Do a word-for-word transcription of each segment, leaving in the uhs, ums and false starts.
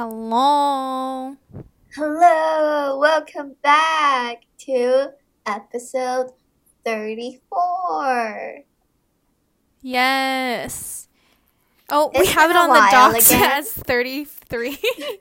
hello. Hello, welcome back to episode thirty-four. Yes. Oh, we It's have been it a on the while docs again. as thirty-three.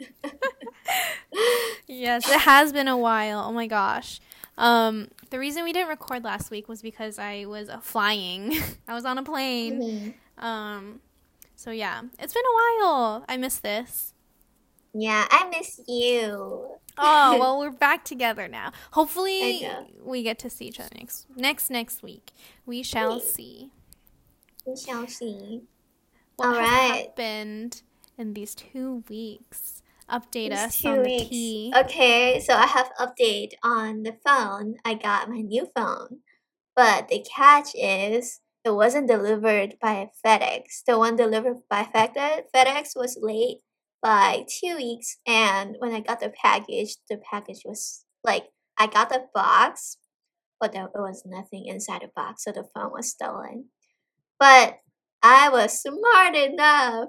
Yes, it has been a while. Oh my gosh. Um, the reason we didn't record last week was because I was uh, flying. I was on a plane. Mhm. Um, so yeah, it's been a while. I miss this. Yeah, I miss you. Oh, well, we're back together now. I Hopefully, know. we get to see each other next next next week. We shall Wait, see. we shall see. What All has right, happened in these two weeks? Update these us two on the weeks. tea. Okay, so I have update on the phone. I got my new phone, but the catch is it wasn't delivered by FedEx. The one delivered by FedEx FedEx was late by two weeks, and when I got the package, the package was like I got the box, but there was nothing inside the box, so the phone was stolen. But I was smart enough.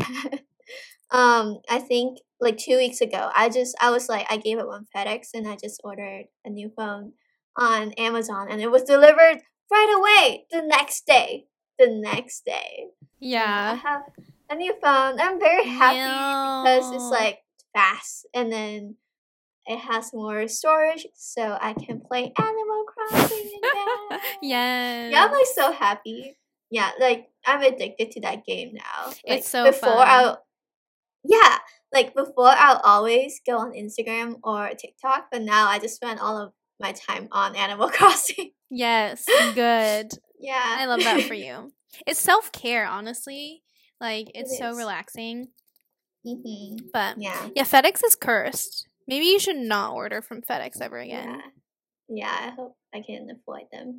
um, I think like two weeks ago, I just I was like I gave up on FedEx and I just ordered a new phone on Amazon, and it was delivered right away the next day. The next day. Yeah, I Yeah. have a new phone. I'm very happy because it's Yeah. like fast, and then it has more storage, so I can play Animal Crossing again. Yeah, I'm Yes. like so happy. Yeah, like I'm addicted to that game now. It's Like so before, fun. I yeah, like before I'll always go on Instagram or TikTok, but now I just spend all of my time on Animal Crossing. Yes. Good. Yeah. I love that for you. It's self care, honestly. Like, It it's so is. relaxing. Mm-hmm. But Yeah. yeah, FedEx is cursed. Maybe you should not order from FedEx ever Yeah. again. Yeah, I hope I can avoid them.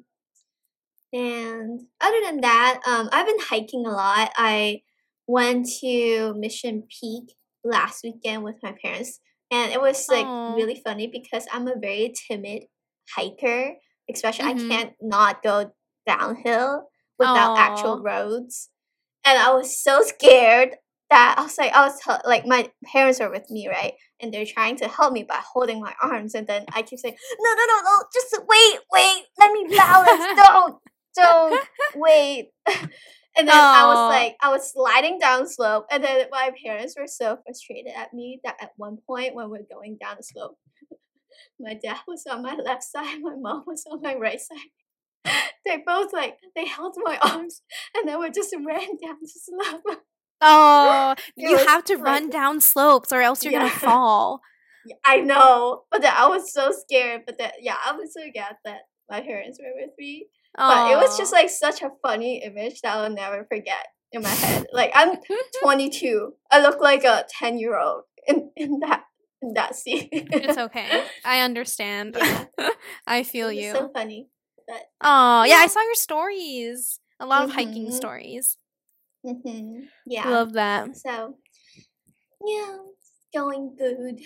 And other than that, um, I've been hiking a lot. I went to Mission Peak last weekend with my parents, and it was like Oh. really funny because I'm a very timid hiker, especially I Mm-hmm. can't not go downhill without actual Oh. roads. And I was so scared that I was like, I was hel- like, my parents are with me, right? And they're trying to help me by holding my arms. And then I keep saying, no, no, no, no, just wait, wait, let me balance. Don't, don't, wait. And then I was Oh. like, I was sliding down slope. And then my parents were so frustrated at me that at one point when we're going down the slope, my dad was on my left side, my mom was on my right side. They both like they held my arms and then we just ran down the slope. Oh, It you was have to like run down slopes or else you're gonna yeah, fall. yeah, I know, but then I was so scared. But that yeah, I was so glad that my parents were with me. But it was just Oh. like such a funny image that I'll never forget in my head. Like I'm twenty-two, I look like a ten year old in in that in that scene. It's okay. I understand. Yeah, I it feel was so you. funny. But Oh, yeah, I yeah, saw your stories. A lot of hiking mhm, stories. mhm, yeah. Love that. So yeah, it's going good.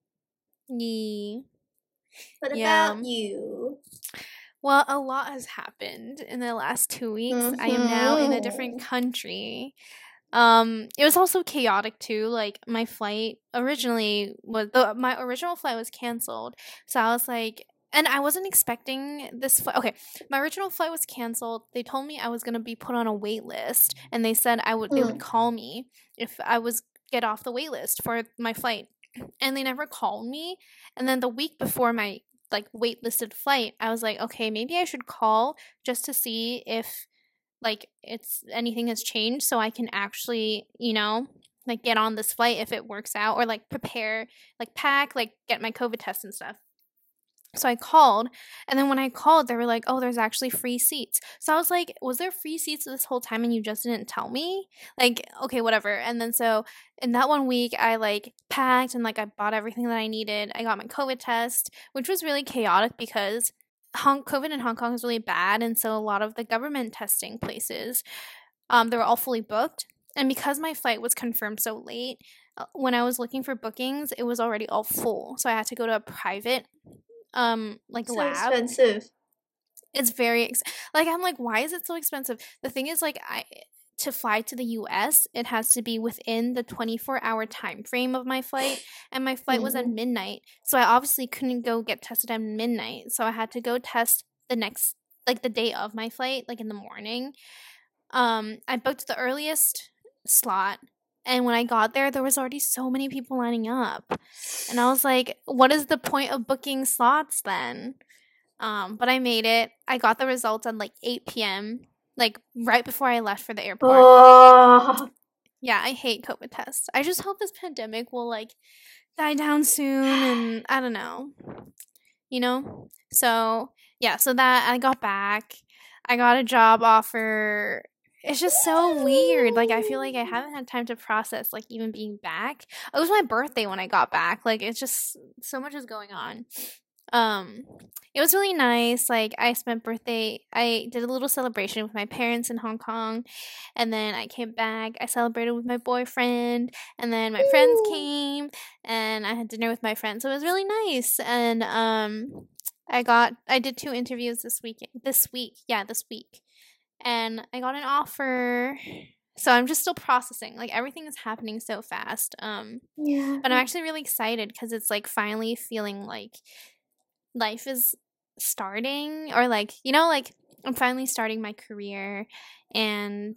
Yee. What Yeah. about you? Well, a lot has happened in the last two weeks. I am now in a different Mm-hmm. country. Um, it was also chaotic too. Like my flight originally was the my original flight was canceled. So I was like and I wasn't expecting this flight. Okay, my original flight was canceled. They told me I was going to be put on a wait list and they said I would they would Mm. call me if I was get off the wait list for my flight. And they never called me. And then the week before my like waitlisted flight, I was like, okay, maybe I should call just to see if like it's anything has changed so I can actually, you know, like get on this flight if it works out or like prepare, like pack, like get my COVID test and stuff. So I called, and then when I called, they were like, "Oh, there's actually free seats." So I was like, "Was there free seats this whole time and you just didn't tell me?" Like, okay, whatever. And then so in that one week, I like packed and like I bought everything that I needed. I got my COVID test, which was really chaotic because Hong COVID in Hong Kong is really bad, and so a lot of the government testing places, um, they were all fully booked. And because my flight was confirmed so late, uh, when I was looking for bookings, it was already all full. So I had to go to a private um like So lab. expensive. It's very ex- like I'm like, why is it so expensive? The thing is, like, I to fly to the U S, it has to be within the twenty-four hour time frame of my flight, and my flight was at Mm. midnight. So I obviously couldn't go get tested at midnight. So I had to go test the next like the day of my flight, like in the morning. Um I booked the earliest slot, and when I got there there was already so many people lining up. And I was like, what is the point of booking slots then? Um, but I made it. I got the results at like eight p.m., like right before I left for the airport. Oh. Yeah, I hate COVID tests. I just hope this pandemic will like die down soon, and I don't know. You know? So, yeah, so that I got back. I got a job offer. It's just so weird. Like I feel like I haven't had time to process like even being back. It was my birthday when I got back. Like it's just so much is going on. Um, it was really nice. Like I spent birthday, I did a little celebration with my parents in Hong Kong, and then I came back. I celebrated with my boyfriend, and then my friends came, and I had dinner with my friends. So it was really nice. And um, I got, I did two interviews this week. This week, yeah, this week, and I got an offer. So I'm just still processing. Like everything is happening so fast. Um, Yeah. but I'm actually really excited because it's like finally feeling like life is starting, or like, you know, like I'm finally starting my career, and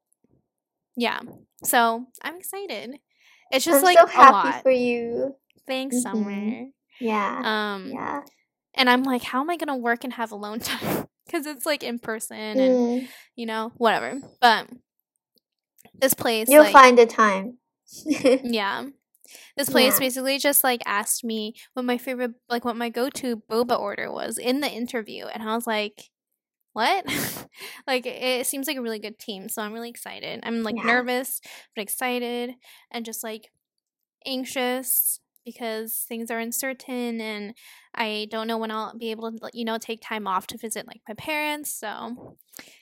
yeah, so I'm excited. It's just I'm like so a happy lot. for you. Thanks, Mhm. Summer. Yeah. Um, Yeah. and I'm like, how am I gonna work and have alone time? Because it's like in person and Mm. you know whatever. But this place, You'll like, find the time. yeah. This place Yeah. basically just like asked me what my favorite, like what my go-to boba order was in the interview, and I was like, what? Like it seems like a really good team, so I'm really excited. I'm like Yeah. nervous but excited, and just like anxious because things are uncertain, and I don't know when I'll be able to, you know, take time off to visit like my parents. So,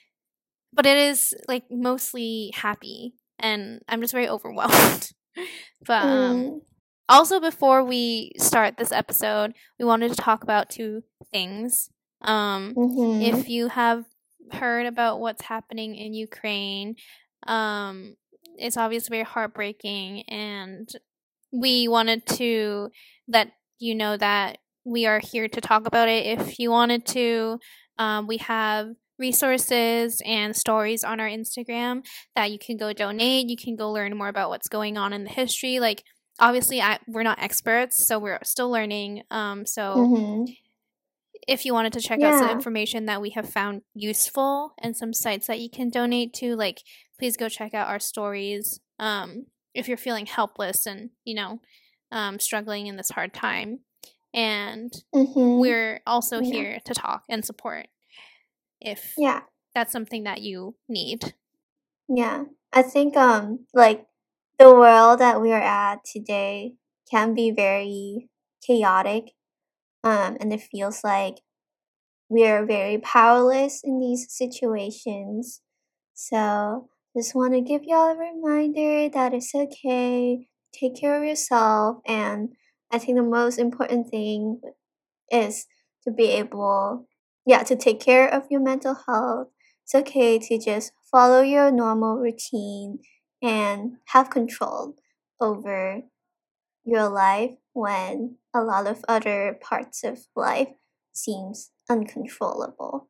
but it is like mostly happy, and I'm just very overwhelmed. But um Mm. also, before we start this episode, we wanted to talk about two things. Um, Mhm. if you have heard about what's happening in Ukraine, um, it's obviously very heartbreaking, and we wanted to let you know that we are here to talk about it. If you wanted to, um, we have resources and stories on our Instagram that you can go donate. You can go learn more about what's going on in the history. Like, obviously, I, we're not experts, so we're still learning. Um, so Mhm. if you wanted to check out some Yeah. information that we have found useful and some sites that you can donate to, like, please go check out our stories. Um, if you're feeling helpless and, you know, um, struggling in this hard time. And Mhm. we're also Yeah. here to talk and support if Yeah. that's something that you need. Yeah. I think um like the world that we are at today can be very chaotic. Um and it feels like we are very powerless in these situations. So just want to give y'all a reminder that it's okay. Take care of yourself, and I think the most important thing is to be able, yeah, to take care of your mental health. It's okay to just follow your normal routine and have control over your life when a lot of other parts of life seems uncontrollable.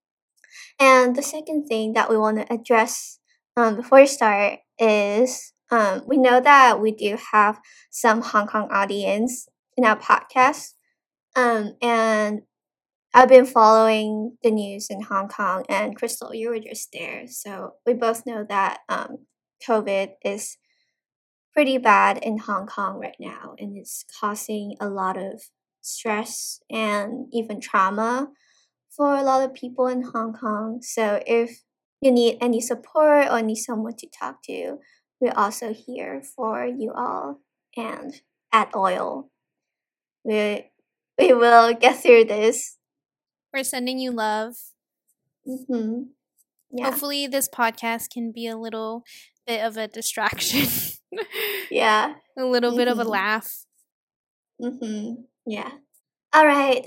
And the second thing that we want to address um, before we start is um, we know that we do have some Hong Kong audience in our podcast. Um, and I've been following the news in Hong Kong, and Crystal, you were just there. So we both know that um, COVID is pretty bad in Hong Kong right now, and it's causing a lot of stress and even trauma for a lot of people in Hong Kong. So if you need any support or need someone to talk to, we're also here for you all. And at Oil, we we will get through this. We're sending you love. Mm-hmm. Yeah. Hopefully, this podcast can be a little bit of a distraction. Yeah. A little mm-hmm. bit of a laugh. Mm-hmm. Yeah. All right.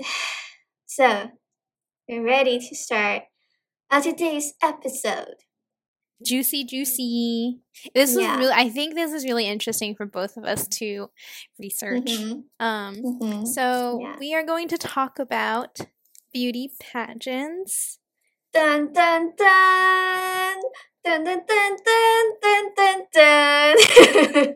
So, we're ready to start on today's episode. Juicy, juicy. This Yeah. is really, I think this is really interesting for both of us to research. Mhm. Um, Mhm. so Yeah. we are going to talk about beauty pageants. Dun dun dun dun dun dun dun dun dun dun.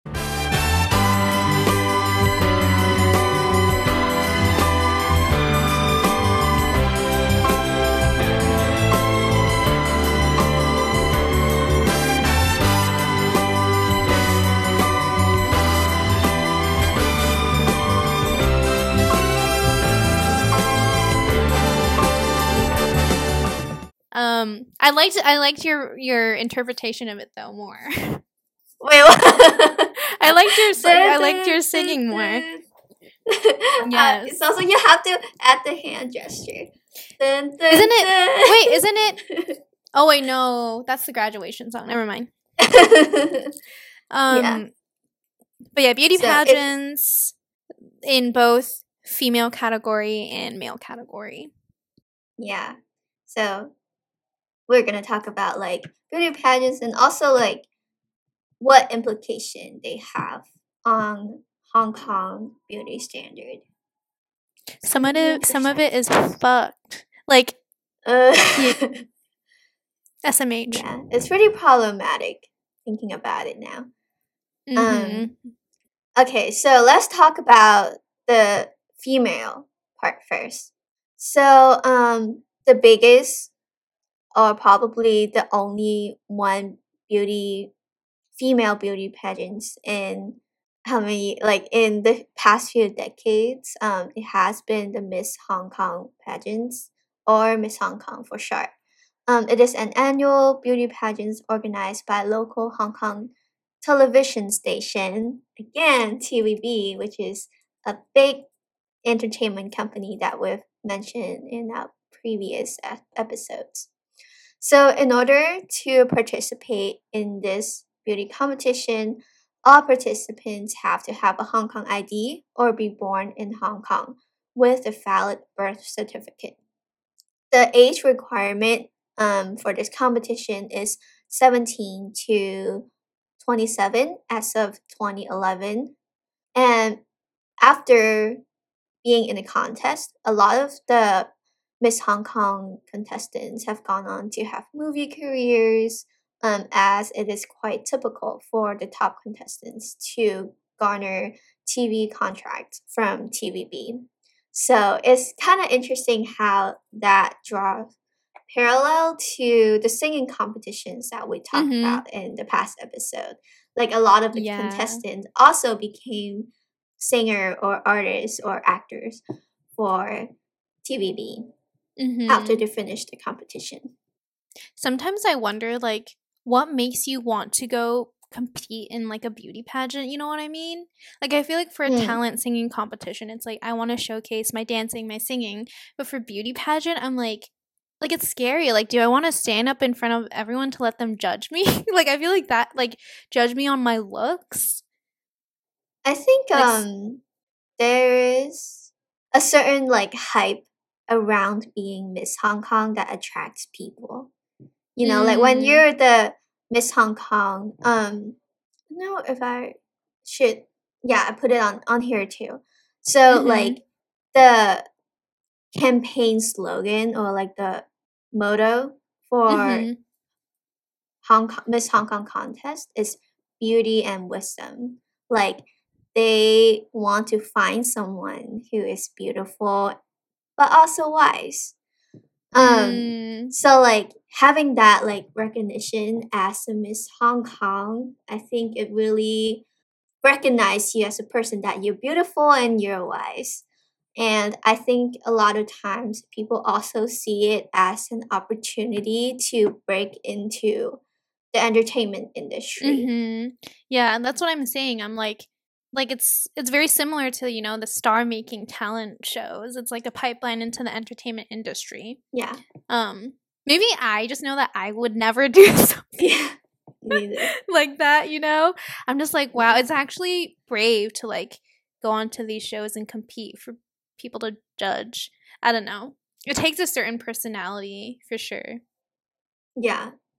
Um, I liked I liked your your interpretation of it though more. Wait, what? I liked your si- I liked your singing more. Uh, Yes. it's also you have to add the hand gesture. Dun, dun, Isn't it? dun. Wait, isn't it? Oh wait, no, that's the graduation song. Never mind. Um, Yeah. but yeah, beauty So if- pageants in both female category and male category. Yeah. So we're gonna talk about like beauty pageants and also like what implication they have on Hong Kong beauty standard. Some of it, some of it is fucked. Like Uh, S M H. yeah, it's pretty problematic thinking about it now. Mhm. Um, okay, so let's talk about the female part first. So, um, the biggest, or probably the only one beauty, female beauty pageants in how many, like in the past few decades, um, it has been the Miss Hong Kong pageants, or Miss Hong Kong for short. Um, it is an annual beauty pageant organized by local Hong Kong television station, again T V B, which is a big entertainment company that we've mentioned in our previous ep- episodes. So, in order to participate in this beauty competition, all participants have to have a Hong Kong I D or be born in Hong Kong with a valid birth certificate. The age requirement um, for this competition is seventeen to twenty-seven as of twenty eleven. And after being in the contest, a lot of the Miss Hong Kong contestants have gone on to have movie careers, um, as it is quite typical for the top contestants to garner T V contracts from T V B. So it's kind of interesting how that draws parallel to the singing competitions that we talked Mhm. about in the past episode. Like a lot of the Yeah. contestants also became singer or artists or actors for T V B Mhm. after they finished the competition. Sometimes I wonder, like, what makes you want to go compete in like a beauty pageant? You know what I mean? Like, I feel like for a Mm. talent singing competition, it's like I want to showcase my dancing, my singing. But for beauty pageant, I'm like, like it's scary. Like, do I want to stand up in front of everyone to let them judge me? Like, I feel like that, like, judge me on my looks. I think Like, s- um there is a certain like hype around being Miss Hong Kong that attracts people. You know, like when Mm. you're the Miss Hong Kong, um I don't know if I should, yeah, I put it on on here too. So Mhm. like the campaign slogan or like the motto for Mhm. Hong Kong, Miss Hong Kong contest is beauty and wisdom. Like they want to find someone who is beautiful but also wise. Um Mm. so like having that like recognition as a Miss Hong Kong, I think it really recognize you as a person that you're beautiful and you're wise. And I think a lot of times people also see it as an opportunity to break into the entertainment industry. Mhm. Yeah, and that's what I'm saying. I'm like like it's it's very similar to, you know, the star making talent shows. It's like a pipeline into the entertainment industry. Yeah. Um maybe I just know that I would never do something Yeah. Me neither. like that, you know? I'm just like, wow, Yeah. it's actually brave to like go onto these shows and compete for people to judge. I don't know. It takes a certain personality for sure. Yeah.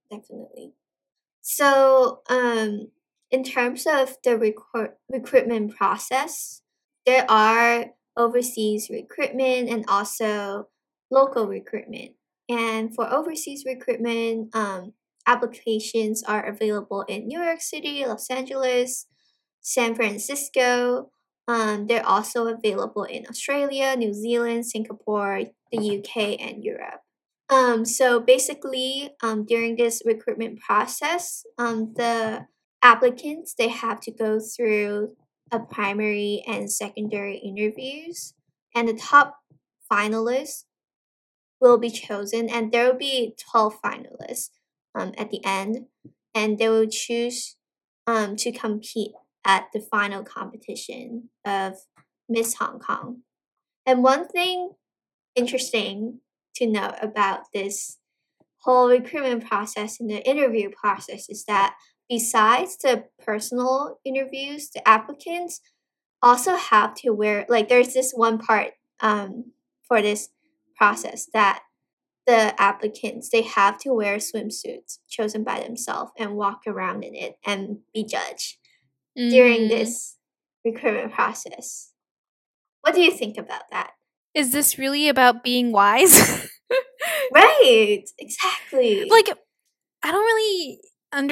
definitely. So, um, in terms of the recruit recruitment process, there are overseas recruitment and also local recruitment. And for overseas recruitment, um, applications are available in New York City, Los Angeles, San Francisco. Um, they're also available in Australia, New Zealand, Singapore, the U K, and Europe. Um, so basically, um, during this recruitment process, um, the applicants they have to go through a primary and secondary interviews, and the top finalists will be chosen, and there will be twelve finalists um, at the end, and they will choose um, to compete at the final competition of Miss Hong Kong. And one thing interesting to note about this whole recruitment process and the interview process is that besides the personal interviews, the applicants also have to wear, like, there's this one part um, for this process that the applicants they have to wear swimsuits chosen by themselves and walk around in it and be judged during Mm-hmm. this recruitment process. What do you think about that? Is this really about being wise? Right, exactly. Like, I don't really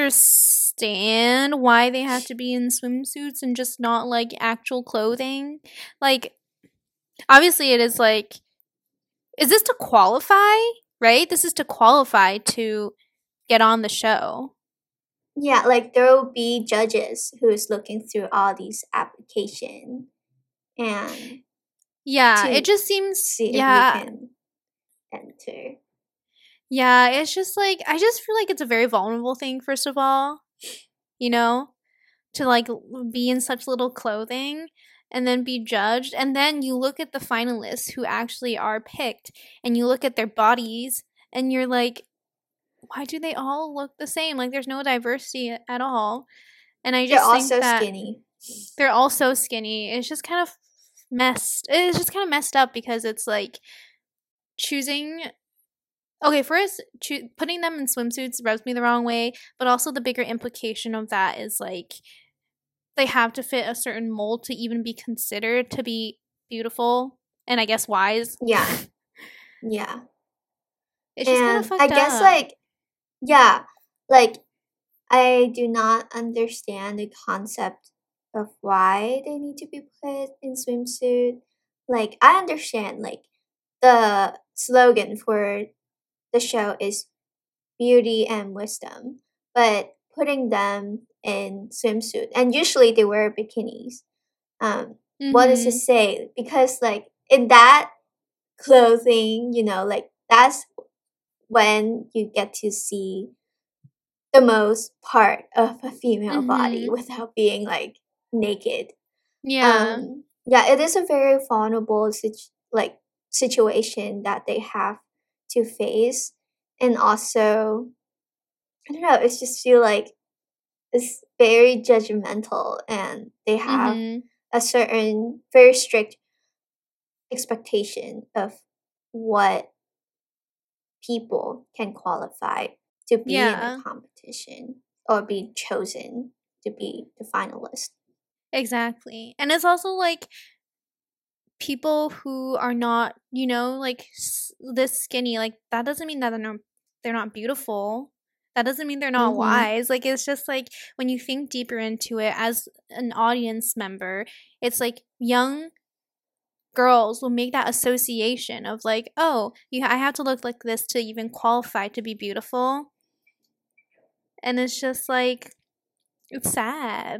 understand why they have to be in swimsuits and just not like actual clothing. Like, obviously, it is like, is this to qualify? Right? This is to qualify to get on the show. Yeah, like there will be judges who's looking through all these applications and Yeah, to it just seems see yeah. if you can enter. Yeah, it's just like I just feel like it's a very vulnerable thing first of all, you know, to like be in such little clothing and then be judged, and then you look at the finalists who actually are picked and you look at their bodies and you're like, why do they all look the same? Like there's no diversity at all. And I They're just all think so that skinny. they're all so skinny. It's just kind of messed. It's just kind of messed up because it's like choosing. Okay, first, choo- putting them in swimsuits rubs me the wrong way, but also the bigger implication of that is like they have to fit a certain mold to even be considered to be beautiful and I guess wise. Yeah, yeah. It's just kind of And I fucked guess, up. like, yeah, like, I do not understand the concept of why they need to be put in swimsuit. Like, I understand, like, the slogan for the show is beauty and wisdom, but putting them in swimsuit, and usually they wear bikinis. Um, what does it Mm-hmm. say? Because like in that clothing, you know, like that's when you get to see the most part of a female body Mm-hmm. without being like naked. Yeah. Um, yeah, it is a very vulnerable situ- like situation that they have to face, and also I don't know. It's just feel like it's very judgmental, and they have Mm-hmm. a certain very strict expectation of what people can qualify to be in the Yeah. competition or be chosen to be the finalist. Exactly. And it's also like people who are not, you know, like s- this skinny, like that doesn't mean that they're not they're not beautiful. That doesn't mean they're not Mm-hmm. wise. Like it's just like when you think deeper into it as an audience member, it's like young girls will make that association of like, oh, you I have to look like this to even qualify to be beautiful. And it's just like it's sad.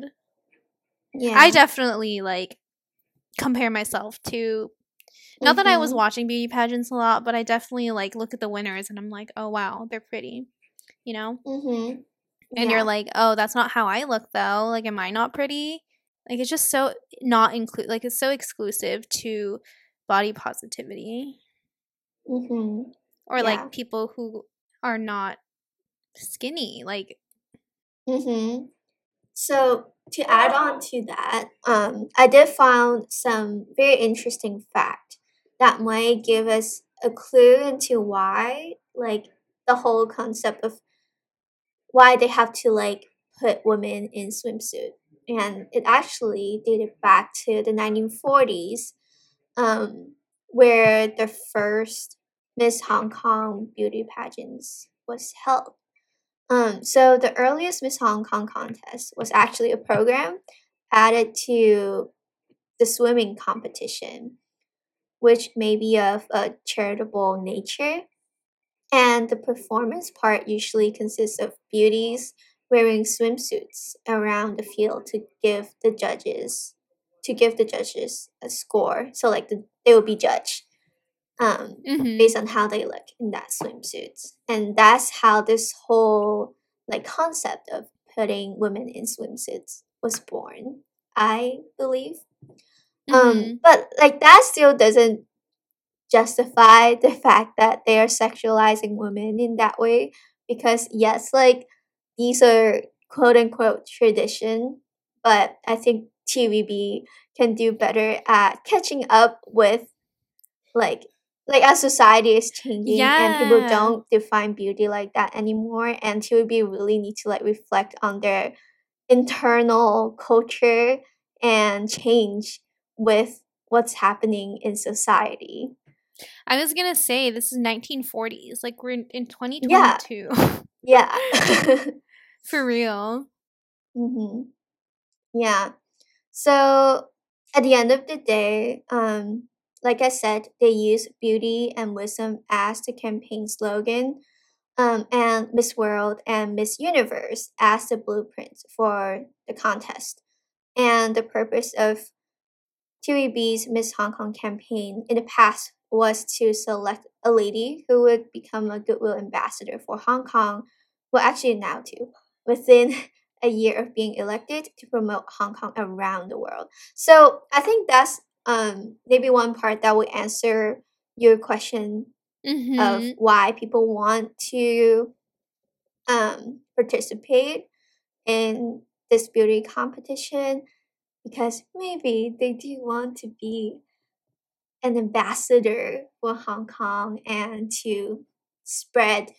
I Yeah. definitely like compare myself to not that I was Mm-hmm. watching beauty pageants a lot, but I definitely like look at the winners and I'm like, oh wow, they're pretty, you know? Mm-hmm. And you're Yeah. like, oh, that's not how I look though. Like, am I not pretty? Like, it's just so not include. Like, it's so exclusive to body positivity Mm-hmm. or Yeah. like people who are not skinny. Like, Mm-hmm. So to add on to that, um, I did found some very interesting fact that might give us a clue into why, like, the whole concept of why they have to like put women in swimsuit. And it actually dated back to the nineteen forties, um, where the first Miss Hong Kong beauty pageants was held. Um, so the earliest Miss Hong Kong contest was actually a program added to the swimming competition, which may be of a charitable nature. And the performance part usually consists of beauties wearing swimsuits around the field to give the judges to give the judges a score. So like the, they will be judged um, Mm-hmm. based on how they look in that swimsuits, and that's how this whole like concept of putting women in swimsuits was born, I believe. Mm-hmm. Um, but like that still doesn't justify the fact that they are sexualizing women in that way, because yes, like these are quote unquote tradition, but I think T V B can do better at catching up with like like as society is changing and people Yeah. don't define beauty like that anymore, and T V B really need to like reflect on their internal culture and change with what's happening in society. I was gonna say this is nineteen forties. Like we're in, in Yeah, twenty twenty-two. yeah. For real. hmm Yeah. So at the end of the day, um, like I said, they use beauty and wisdom as the campaign slogan, um, and Miss World and Miss Universe as the blueprints for the contest. And the purpose of T V B's Miss Hong Kong campaign in the past was to select a lady who would become a goodwill ambassador for Hong Kong, well, actually now too, within a year of being elected to promote Hong Kong around the world. So I think that's um, maybe one part that will answer your question of Mm-hmm. why people want to um, participate in this beauty competition, because maybe they do want to be an ambassador for Hong Kong and to spread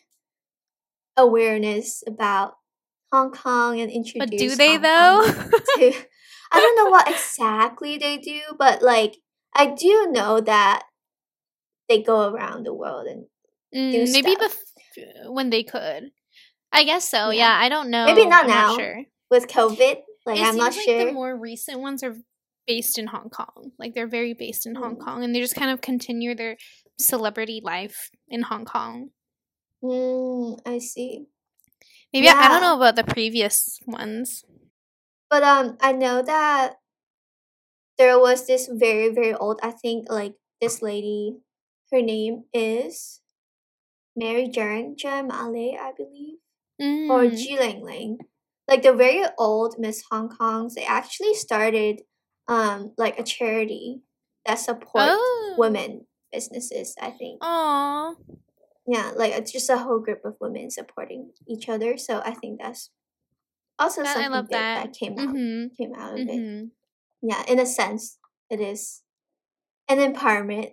awareness about Hong Kong and But do introduce they Hong Kong though? to I don't know what exactly they do, but like I do know that they go around the world and do Mm, maybe stuff. bef- when they could. I guess so. Yeah. Yeah, I don't Maybe know. not I'm not now sure. with COVID. Like It I'm not seems like the sure. more recent ones are based in Hong Kong. Like they're very based in Hong Mm. Kong and they just kind of continue their celebrity life in Hong Kong. Mm, I see. Maybe I, I don't Yeah. know about the previous ones. But um I know that there was this very very old, I think like this lady, her name is Mary Jane Jem Ale, I believe, or Mm. Ji Ling Ling. Like the very old Miss Hong Kongs, they actually started um like a charity that support Oh. women businesses, I think. Aw. Yeah, like it's just a whole group of women supporting each other. So I think that's also That I something love good that. that came out Mhm. came out of it. Mhm. Yeah, in a sense, it is an empowerment.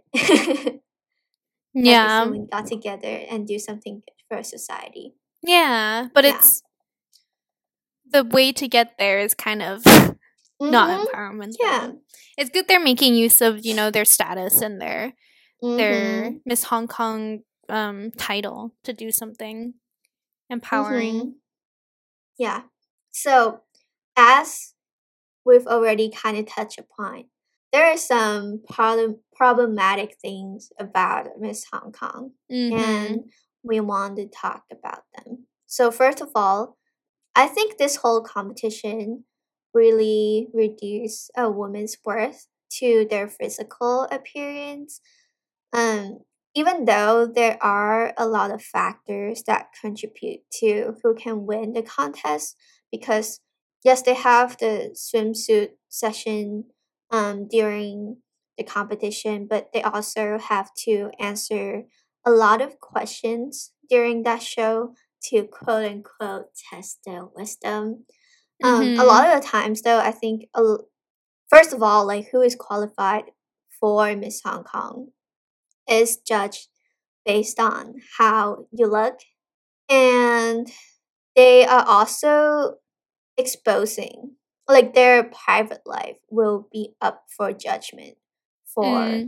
That these Yeah. women got together and do something good for society. Yeah, but Yeah. it's the way to get there is kind of not Mhm. empowerment Yeah. though. It's good they're making use of, you know, their status and their their Mhm. Miss Hong Kong um title to do something empowering. Mhm. Yeah. So, as we've already kind of touched upon, there are some problem problematic things about Miss Hong Kong, Mhm. and we want to talk about them. So, first of all, I think this whole competition really reduced a woman's worth to their physical appearance. Um, Even though there are a lot of factors that contribute to who can win the contest, because yes, they have the swimsuit session um, during the competition, but they also have to answer a lot of questions during that show to quote unquote test their wisdom. Um, a Mhm. lot of the times, though, I think, a l- first of all, like who is qualified for Miss Hong Kong is judged based on how you look, and they are also exposing, like, their private life will be up for judgment for Mm.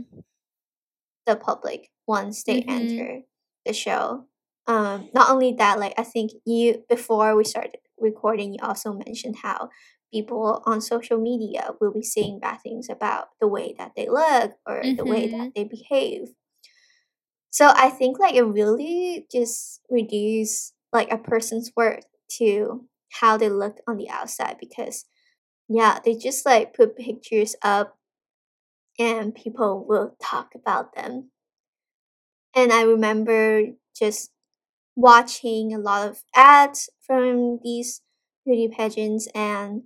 the public once they Mm-hmm. enter the show. Um, not only that, like I think you before we started recording, you also mentioned how people on social media will be saying bad things about the way that they look or the way Mm-hmm. that they behave. So I think like it really just reduce like a person's worth to how they look on the outside, because yeah, they just like put pictures up and people will talk about them. And I remember just watching a lot of ads from these beauty pageants, and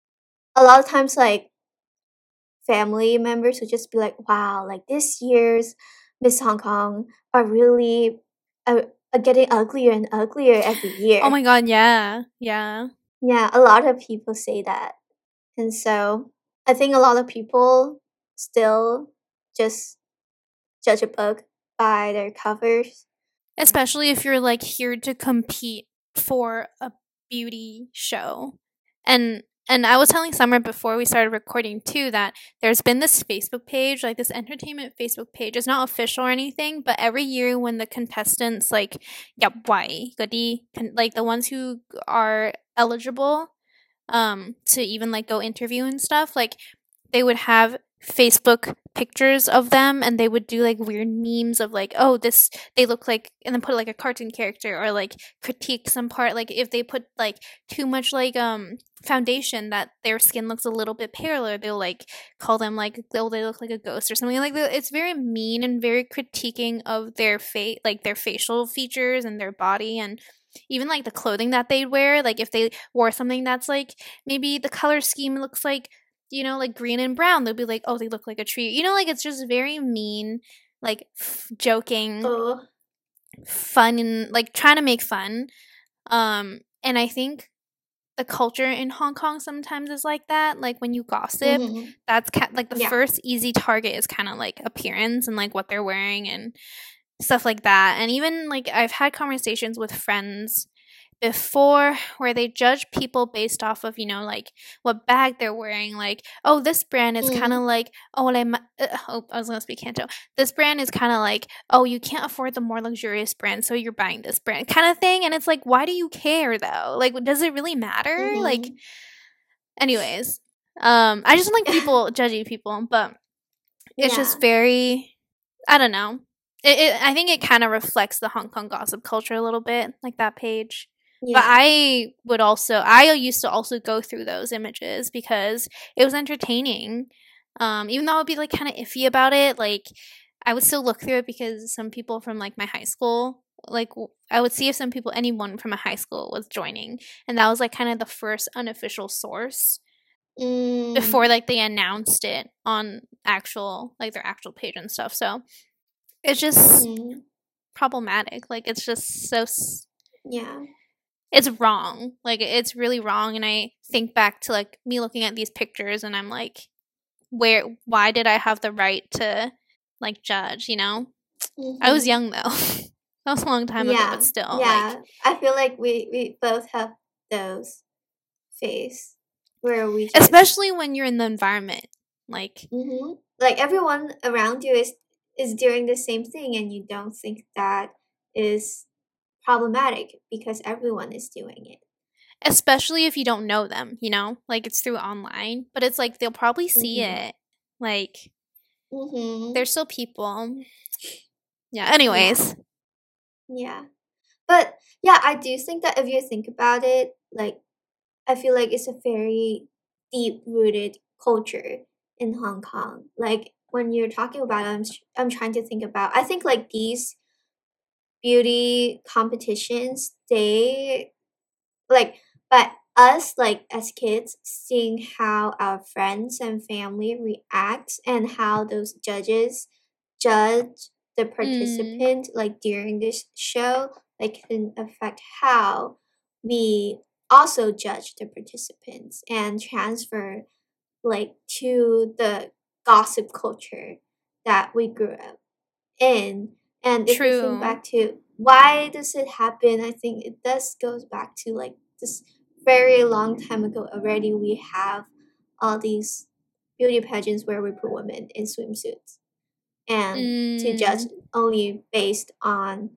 a lot of times like family members would just be like, wow, like this year's Miss Hong Kong are really uh, are getting uglier and uglier every Oh year. my god, yeah. Yeah. Yeah, a lot of people say that. And so I think a lot of people still just judge a book by their covers. Especially if you're like here to compete for a beauty show. And and I was telling Summer before we started recording too that there's been this Facebook page, like this entertainment Facebook page. It's not official or anything, but every year when the contestants like yeah, why like the ones who are eligible um to even like go interview and stuff, like they would have Facebook pictures of them and they would do like weird memes of like, oh, this they look like, and then put like a cartoon character or like critique some part, like if they put like too much like um foundation that their skin looks a little bit paler, they'll like call them like they'll they look like a ghost or something like that. It's very mean and very critiquing of their face, like their facial features and their body, and even like the clothing that they wear. Like if they wore something that's like maybe the color scheme looks like, you know, like green and brown, they'll be like, oh, they look like a tree. You know, like it's just very mean, like f- joking, Oh. fun, and like trying to make fun. Um, and I think the culture in Hong Kong sometimes is like that. Like when you gossip, Mm-hmm. that's ca- like the Yeah. first easy target is kind of like appearance and like what they're wearing and stuff like that. And even like I've had conversations with friends before where they judge people based off of, you know, like what bag they're wearing. Like, oh, this brand is kind of Mm. like, oh, well, I'm, uh, oh, I was going to speak Canto. This brand is kind of like, oh, you can't afford the more luxurious brand, so you're buying this brand kind of thing. And it's like, why do you care though? Like, does it really matter? Mm-hmm. Like, anyways, um, I just don't like people judging people, but it's Yeah. just very, I don't know. It, it I think it kind of reflects the Hong Kong gossip culture a little bit, like that page. But Yeah. I would also, I used to also go through those images because it was entertaining. Um, even though I would be like kind of iffy about it, like I would still look through it because some people from like my high school, like w- I would see if some people, anyone from a high school was joining, and that was like kind of the first unofficial source Mm. before like they announced it on actual like their actual page and stuff. So it's just Mm-hmm. problematic. Like it's just so s- Yeah. it's wrong. Like it's really wrong. And I think back to like me looking at these pictures and I'm like, where why did I have the right to like judge, you know? Mm-hmm. I was young though. That was a long time yeah. ago, but still, Yeah. like I feel like we, we both have those phase where we just especially when you're in the environment. Like mm-hmm. like everyone around you is is doing the same thing and you don't think that is problematic because everyone is doing it. especially if you don't know them, you know? Like it's through online, but it's like they'll probably see Mm-hmm. it. Like Mm-hmm. they're still people. Yeah, Yeah. anyways. Yeah. But yeah, I do think that if you think about it, like I feel like it's a very deep rooted culture in Hong Kong. Like when you're talking about it, I'm, s- I'm trying to think about, I think like these beauty competitions, they like, but us like as kids, seeing how our friends and family react and how those judges judge the Mm. participant like during this show, like can affect how we also judge the participants and transfer like to the gossip culture that we grew up in. And if you think True. back to why does it happen? I think it does goes back to like this very long time ago already. We have all these beauty pageants where we put women in swimsuits and to judge Mm, only based on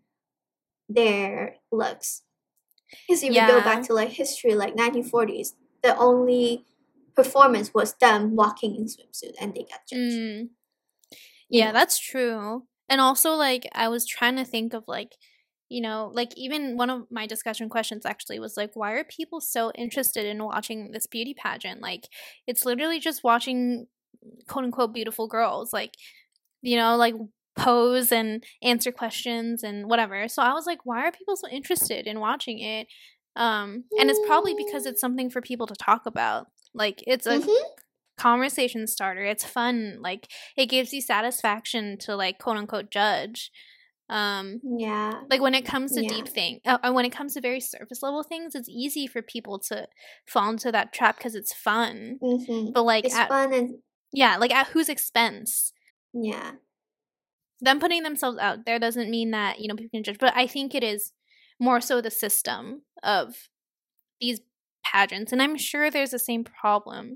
their looks. Because if we go back yeah. to like history, like nineteen forties, the only performance was them walking in swimsuit and they got judged. Mm, You yeah, know. that's true. And also, like, I was trying to think of, like, you know, like, even one of my discussion questions actually was, like, why are people so interested in watching this beauty pageant? Like, it's literally just watching quote unquote beautiful girls, like, you know, like, pose and answer questions and whatever. So I was like, why are people so interested in watching it? Um, and it's probably because it's something for people to talk about. Like, it's a Mm-hmm. conversation starter. It's fun. Like, it gives you satisfaction to, like, quote unquote judge. Um, Yeah. like when it comes to Yeah. deep thing, uh, uh, when it comes to very surface level things, it's easy for people to fall into that trap because it's fun. Mm-hmm. But like It's at fun and yeah, like at whose expense? yeah. Them putting themselves out there doesn't mean that, you know, people can judge. But I think it is more so the system of these pageants, and I'm sure there's the same problem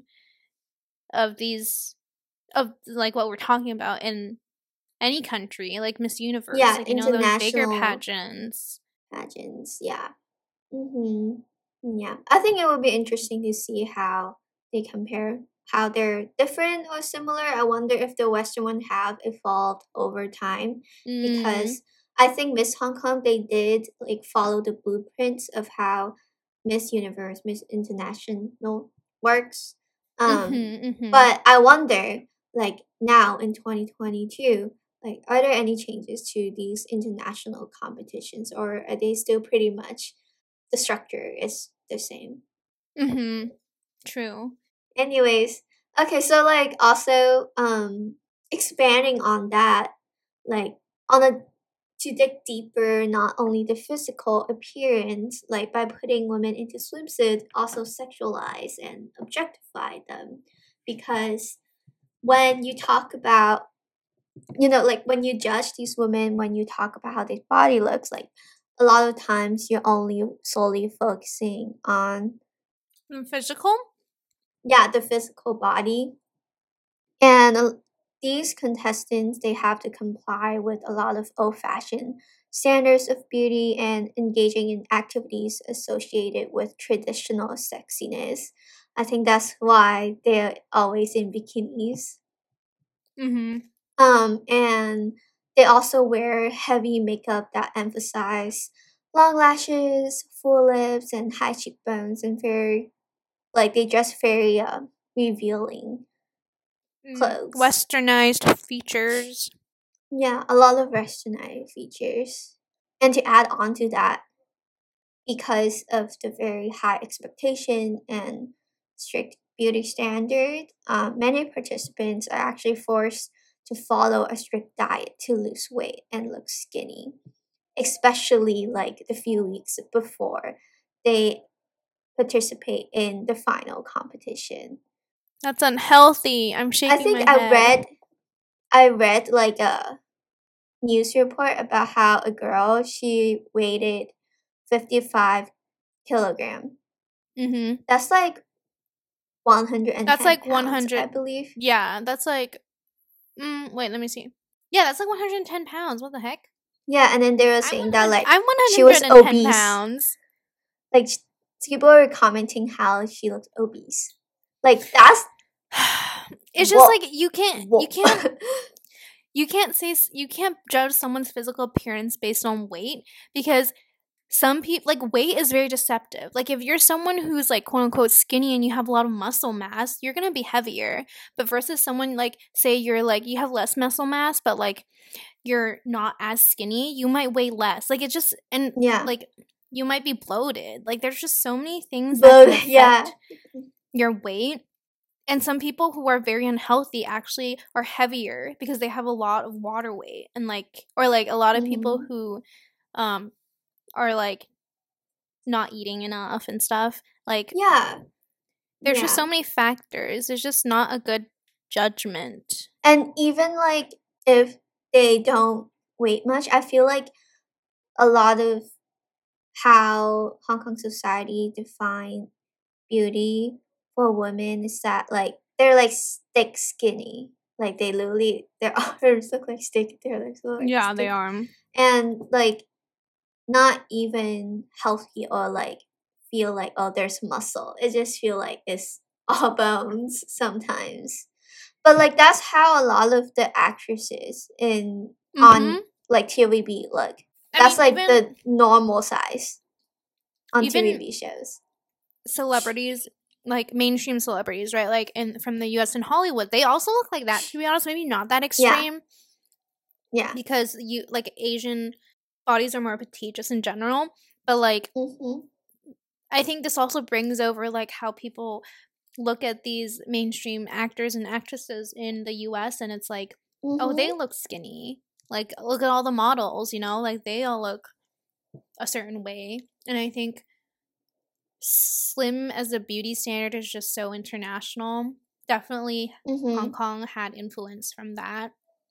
of these of like what we're talking about in any country, like Miss Universe, Yeah, like, you know, those bigger international pageants. pageants. Yeah. Mm-hmm. Yeah. I think it would be interesting to see how they compare, how they're different or similar. I wonder if the Western one have evolved over time Mm. because I think Miss Hong Kong they did like follow the blueprints of how Miss Universe, Miss International works. Um, Mhm. Mhm. but I wonder, like now in twenty twenty-two, like are there any changes to these international competitions or are they still pretty much the structure is the same? Mhm. True. Anyways, okay, so like also um expanding on that, like on a to dig deeper, not only the physical appearance, like by putting women into swimsuits, also sexualize and objectify them. Because when you talk about, you know, like when you judge these women, when you talk about how their body looks, like a lot of times you're only solely focusing on, Mm, physical? yeah, the physical body. And uh, these contestants, they have to comply with a lot of old-fashioned standards of beauty and engaging in activities associated with traditional sexiness. I think that's why they're always in bikinis. Mhm. Um, and they also wear heavy makeup that emphasize long lashes, full lips, and high cheekbones, and very like they dress very uh, revealing Mm. clothes. Westernized features. Yeah, a lot of westernized features. And to add on to that, because of the very high expectation and strict beauty standard, um, many participants are actually forced to follow a strict diet to lose weight and look skinny, especially like the few weeks before they participate in the final competition. That's unhealthy. I'm I shaking think my I head. read I read like a news report about how a girl she weighed fifty-five kilogram. Mhm. That's like That's one hundred ten like pounds, I one hundred. believe. Yeah, that's like mm, wait, let me see. Yeah, that's like one hundred ten pounds. What the heck? Yeah, and then they were I'm saying that one hundred like I'm she was one hundred ten obese. pounds. Like sh- people were commenting how she looked obese. Like that's It's just what like you can't you what can't you can't say s- you can't judge someone's physical appearance based on weight because some people like weight is very deceptive. Like if you're someone who's like quote unquote skinny and you have a lot of muscle mass, you're gonna be heavier. But versus someone like say you're like you have less muscle mass, but like you're not as skinny, you might weigh less. Like it just and yeah. like you might be bloated. Like there's just so many things that can But yeah. affect your weight. And some people who are very unhealthy actually are heavier because they have a lot of water weight and like or like a lot of people Mhm. who um are like not eating enough and stuff. Like Yeah. there's just Yeah. so many factors. It's just not a good judgment. And even like if they don't weight much, I feel like a lot of how Hong Kong society define beauty for women is that like they're like stick skinny. Like they literally their arms look like stick, their legs look like Yeah, they stick. are. And like not even healthy or like feel like oh there's muscle. It just feel like it's all bones sometimes. But like that's how a lot of the actresses in Mm-hmm. on like T V B look. I That's mean, like even, the normal size on even T V B shows. celebrities, like mainstream celebrities, right? Like in from the U S and Hollywood, they also look like that. To be honest, maybe not that extreme. Yeah. Because you like Asian bodies are more petite just in general, but like Mm-hmm. I think this also brings over like how people look at these mainstream actors and actresses in the U S and it's like, Mm-hmm. oh, they look skinny. Like look at all the models, you know, like they all look a certain way. And I think slim as a beauty standard is just so international. Definitely Mm-hmm. Hong Kong had influence from that.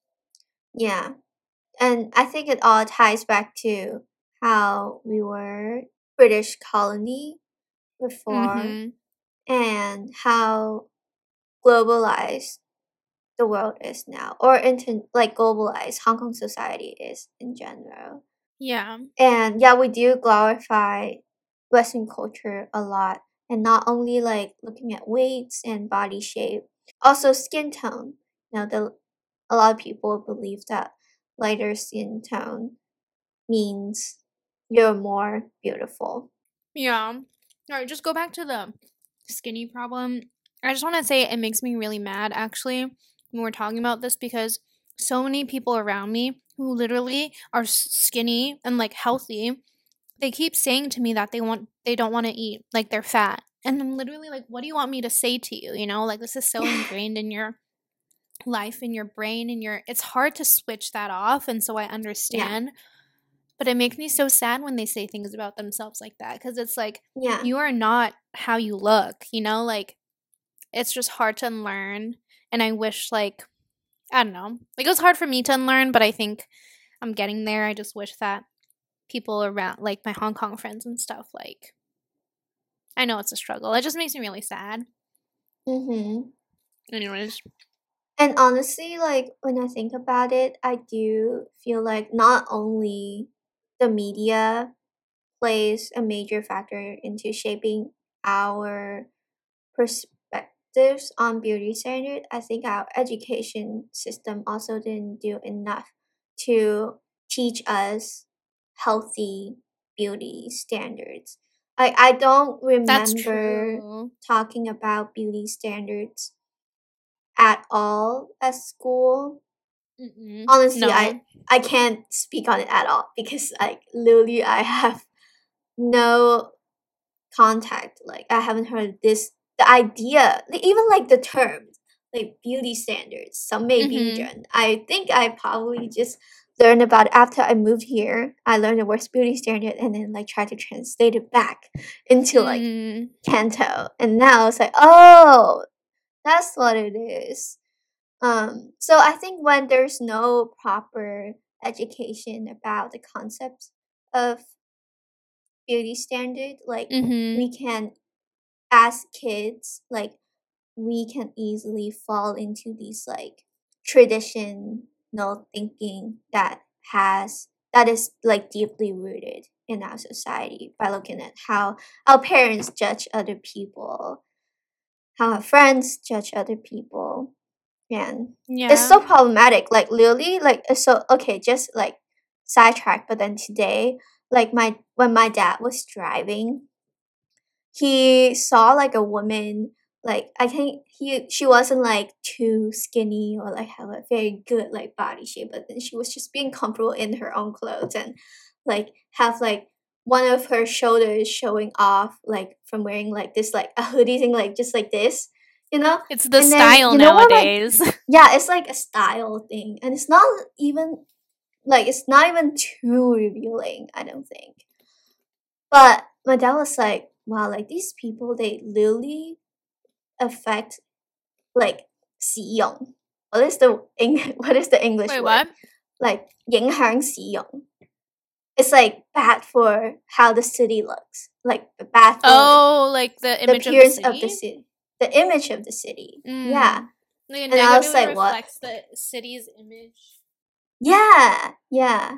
Yeah. And I think it all ties back to how we were British colony before Mm-hmm. and how globalized the world is now, or into like globalized Hong Kong society is in general. Yeah. And yeah, we do glorify Western culture a lot, and not only like looking at weights and body shape, also skin tone. You know, the a lot of people believe that lighter skin tone means you're more beautiful. Yeah. All right, just go back to the skinny problem. I just want to say it makes me really mad actually when we're talking about this because so many people around me who literally are skinny and like healthy, they keep saying to me that they want they don't want to eat, like they're fat. And I'm literally like, what do you want me to say to you? You know, like this is so ingrained in your life, in your brain, and your it's hard to switch that off. And so I understand. Yeah. But it makes me so sad when they say things about themselves like that because it's like, yeah, you are not how you look, you know? Like, it's just hard to unlearn. And I wish, like, I don't know. Like, it was hard for me to unlearn, but I think I'm getting there. I just wish that people around, like, my Hong Kong friends and stuff, like, I know it's a struggle. It just makes me really sad. Mm-hmm. Anyways. And honestly, like, when I think about it, I do feel like not only the media plays a major factor into shaping our perspectives on beauty standard, I think our education system also didn't do enough to teach us healthy beauty standards. Like I don't That's remember true. talking about beauty standards at all at school. Mm-mm. Honestly, No. I I can't speak on it at all because like literally I have no contact. Like I haven't heard this the idea, even like the terms, like beauty standards, some may Mm-hmm. I think I probably just learned about it after I moved here. I learned the word beauty standard and then like try to translate it back into like Mm. Canto. And now it's like, oh, that's what it is. Um, so I think when there's no proper education about the concepts of beauty standard, like Mm-hmm. we can, as kids, like we can easily fall into these like traditional thinking that has that is like deeply rooted in our society by looking at how our parents judge other people, how our friends judge other people. And it's Yeah. so problematic. Like literally, like it's so okay. Just like sidetrack, but then today, like my when my dad was driving, he saw like a woman. Like I think he she wasn't like too skinny or like have a very good like body shape, but then she was just being comfortable in her own clothes and like have like one of her shoulders showing off like from wearing like this like a hoodie thing like just like this, you know. It's the And then style you know what like nowadays. yeah, it's like a style thing, and it's not even like it's not even too revealing, I don't think. But my dad was like, wow, like these people they literally affect like 使用. What is the Eng- what is the English Wait, word? what? Like 影響使用. it's like bad for how the city looks, like bad for Oh, like the the image of the appearance of the city? city, the image of the city. Yeah, Mm. Like it and I was negatively like, what? reflects the city's image. Yeah, yeah.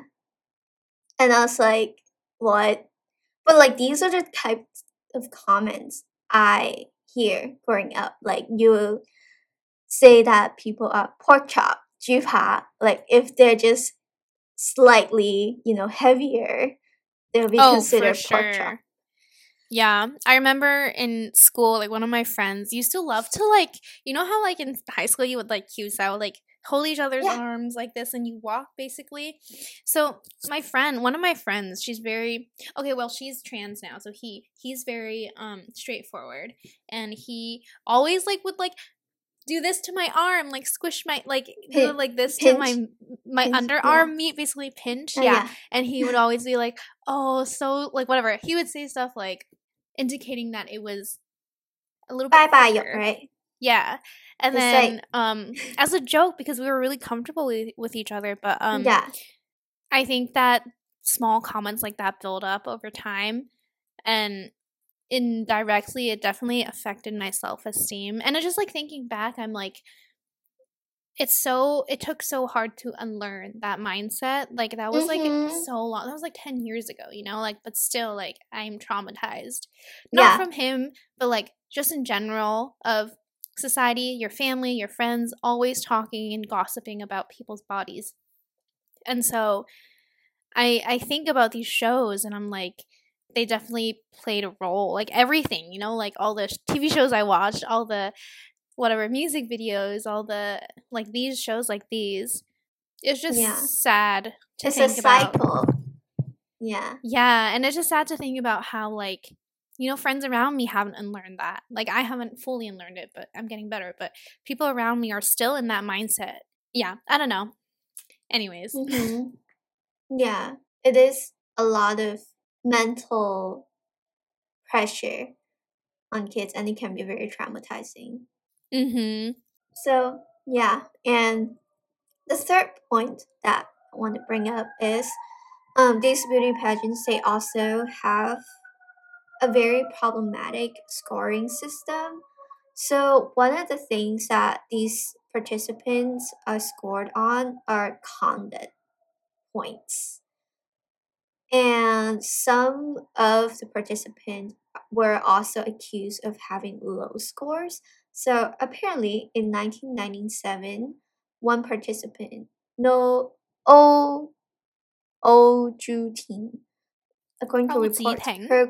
And I was like, what? But like these are the types of comments I hear growing up. Like you say that people are pork chop, jupa. Like if they're just slightly, you know, heavier, they'll be Oh, for considered pork chop. sure. Yeah, I remember in school, like one of my friends used to love to like, you know how like in high school you would like cues out, like hold each other's Yeah. arms like this and you walk basically. So my friend, one of my friends, she's very okay. Well, she's trans now, so he he's very um straightforward, and he always like would like do this to my arm, like squish my like do Pin- like this pinch. to my my Pinch, underarm yeah. meat, basically pinch. Oh, yeah. yeah. And he would always be like, "Oh, so like whatever." He would say stuff like indicating that it was a little bit Bye bye, thicker. right? Yeah. And It's then like- um as a joke, because we were really comfortable with, with each other, but um Yeah. I think that small comments like that build up over time, and indirectly it definitely affected my self-esteem. And it's just like thinking back, I'm like, it's so it took so hard to unlearn that mindset. Like that was like Mhm. so long. That was like ten years ago, you know? Like but still like I'm traumatized. Not Yeah. from him, but like just in general of society, your family, your friends always talking and gossiping about people's bodies. And so I I think about these shows and I'm like, they definitely played a role. Like everything, you know, like all the sh- T V shows I watched, all the whatever music videos, all the like these shows like these. It's just Yeah. sad to It's a think about. cycle. Yeah. Yeah, and it's just sad to think about how like you know friends around me haven't unlearned that. Like I haven't fully unlearned it, but I'm getting better. But people around me are still in that mindset. Yeah, I don't know. Anyways, Mhm. Yeah. It is a lot of mental pressure on kids, and it can be very traumatizing. mhm. So, yeah. And the third point that I want to bring up is um, these beauty pageants, they also have a very problematic scoring system. So, one of the things that these participants are scored on are conduct points. And some of the participants were also accused of having low scores. So apparently in nineteen ninety-seven, one participant, no Oh Oh Ju Ting, according to Oh, reports, Ziteng. her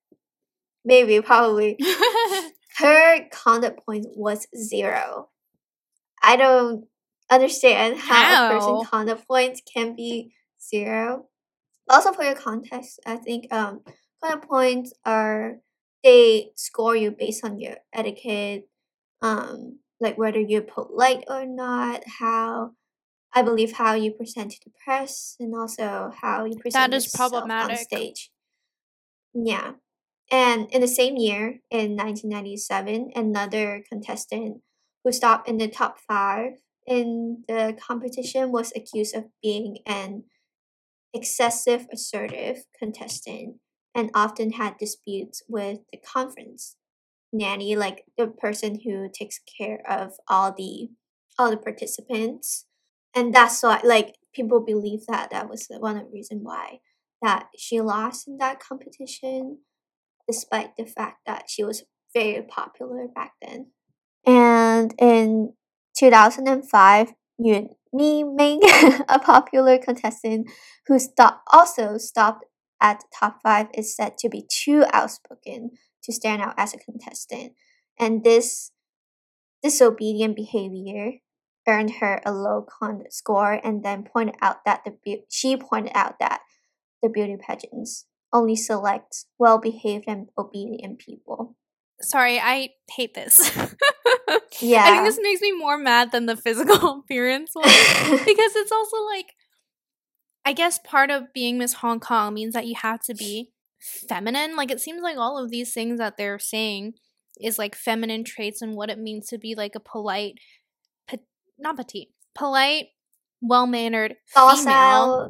maybe probably her conduct point was zero. I don't understand how, How? a person conduct points can be zero. Also, for your context, I think um conduct points are, they score you based on your etiquette, um like whether you're polite or not, how I believe how you present to the press, and also how you present That is yourself on problematic. stage. Yeah. And in the same year, in nineteen ninety-seven, another contestant who stopped in the top five in the competition was accused of being an excessive assertive contestant and often had disputes with the conference nanny, like the person who takes care of all the all the participants. And that's why, like, people believe that that was one of the reasons why that she lost in that competition, despite the fact that she was very popular back then. And in two thousand five, Yun Mi Ming, a popular contestant who stop, also stopped at the top five, is said to be too outspoken to stand out as a contestant. And this disobedient behavior earned her a low conduct score, and then pointed out that the beau- she pointed out that the beauty pageants only select well-behaved and obedient people. Sorry, I hate this. Yeah. I think this makes me more mad than the physical appearance one. Because it's also like, I guess part of being Miss Hong Kong means that you have to be feminine. Like, it seems like all of these things that they're saying is like feminine traits and what it means to be like a polite, pe- not petite, polite, well mannered female. Docile.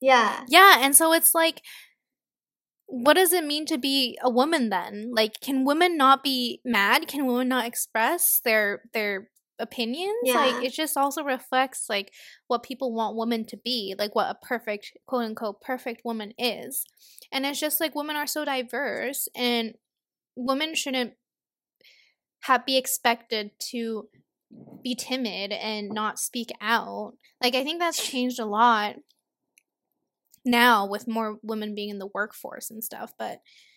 Yeah. Yeah, and so it's like, what does it mean to be a woman then? Like, can women not be mad? Can women not express their their opinions? Like, Yeah. it just also reflects like what people want women to be, like what a perfect, quote unquote, perfect woman is. And it's just like women are so diverse, and women shouldn't have be expected to be timid and not speak out. Like, I think that's changed a lot now with more women being in the workforce and stuff, but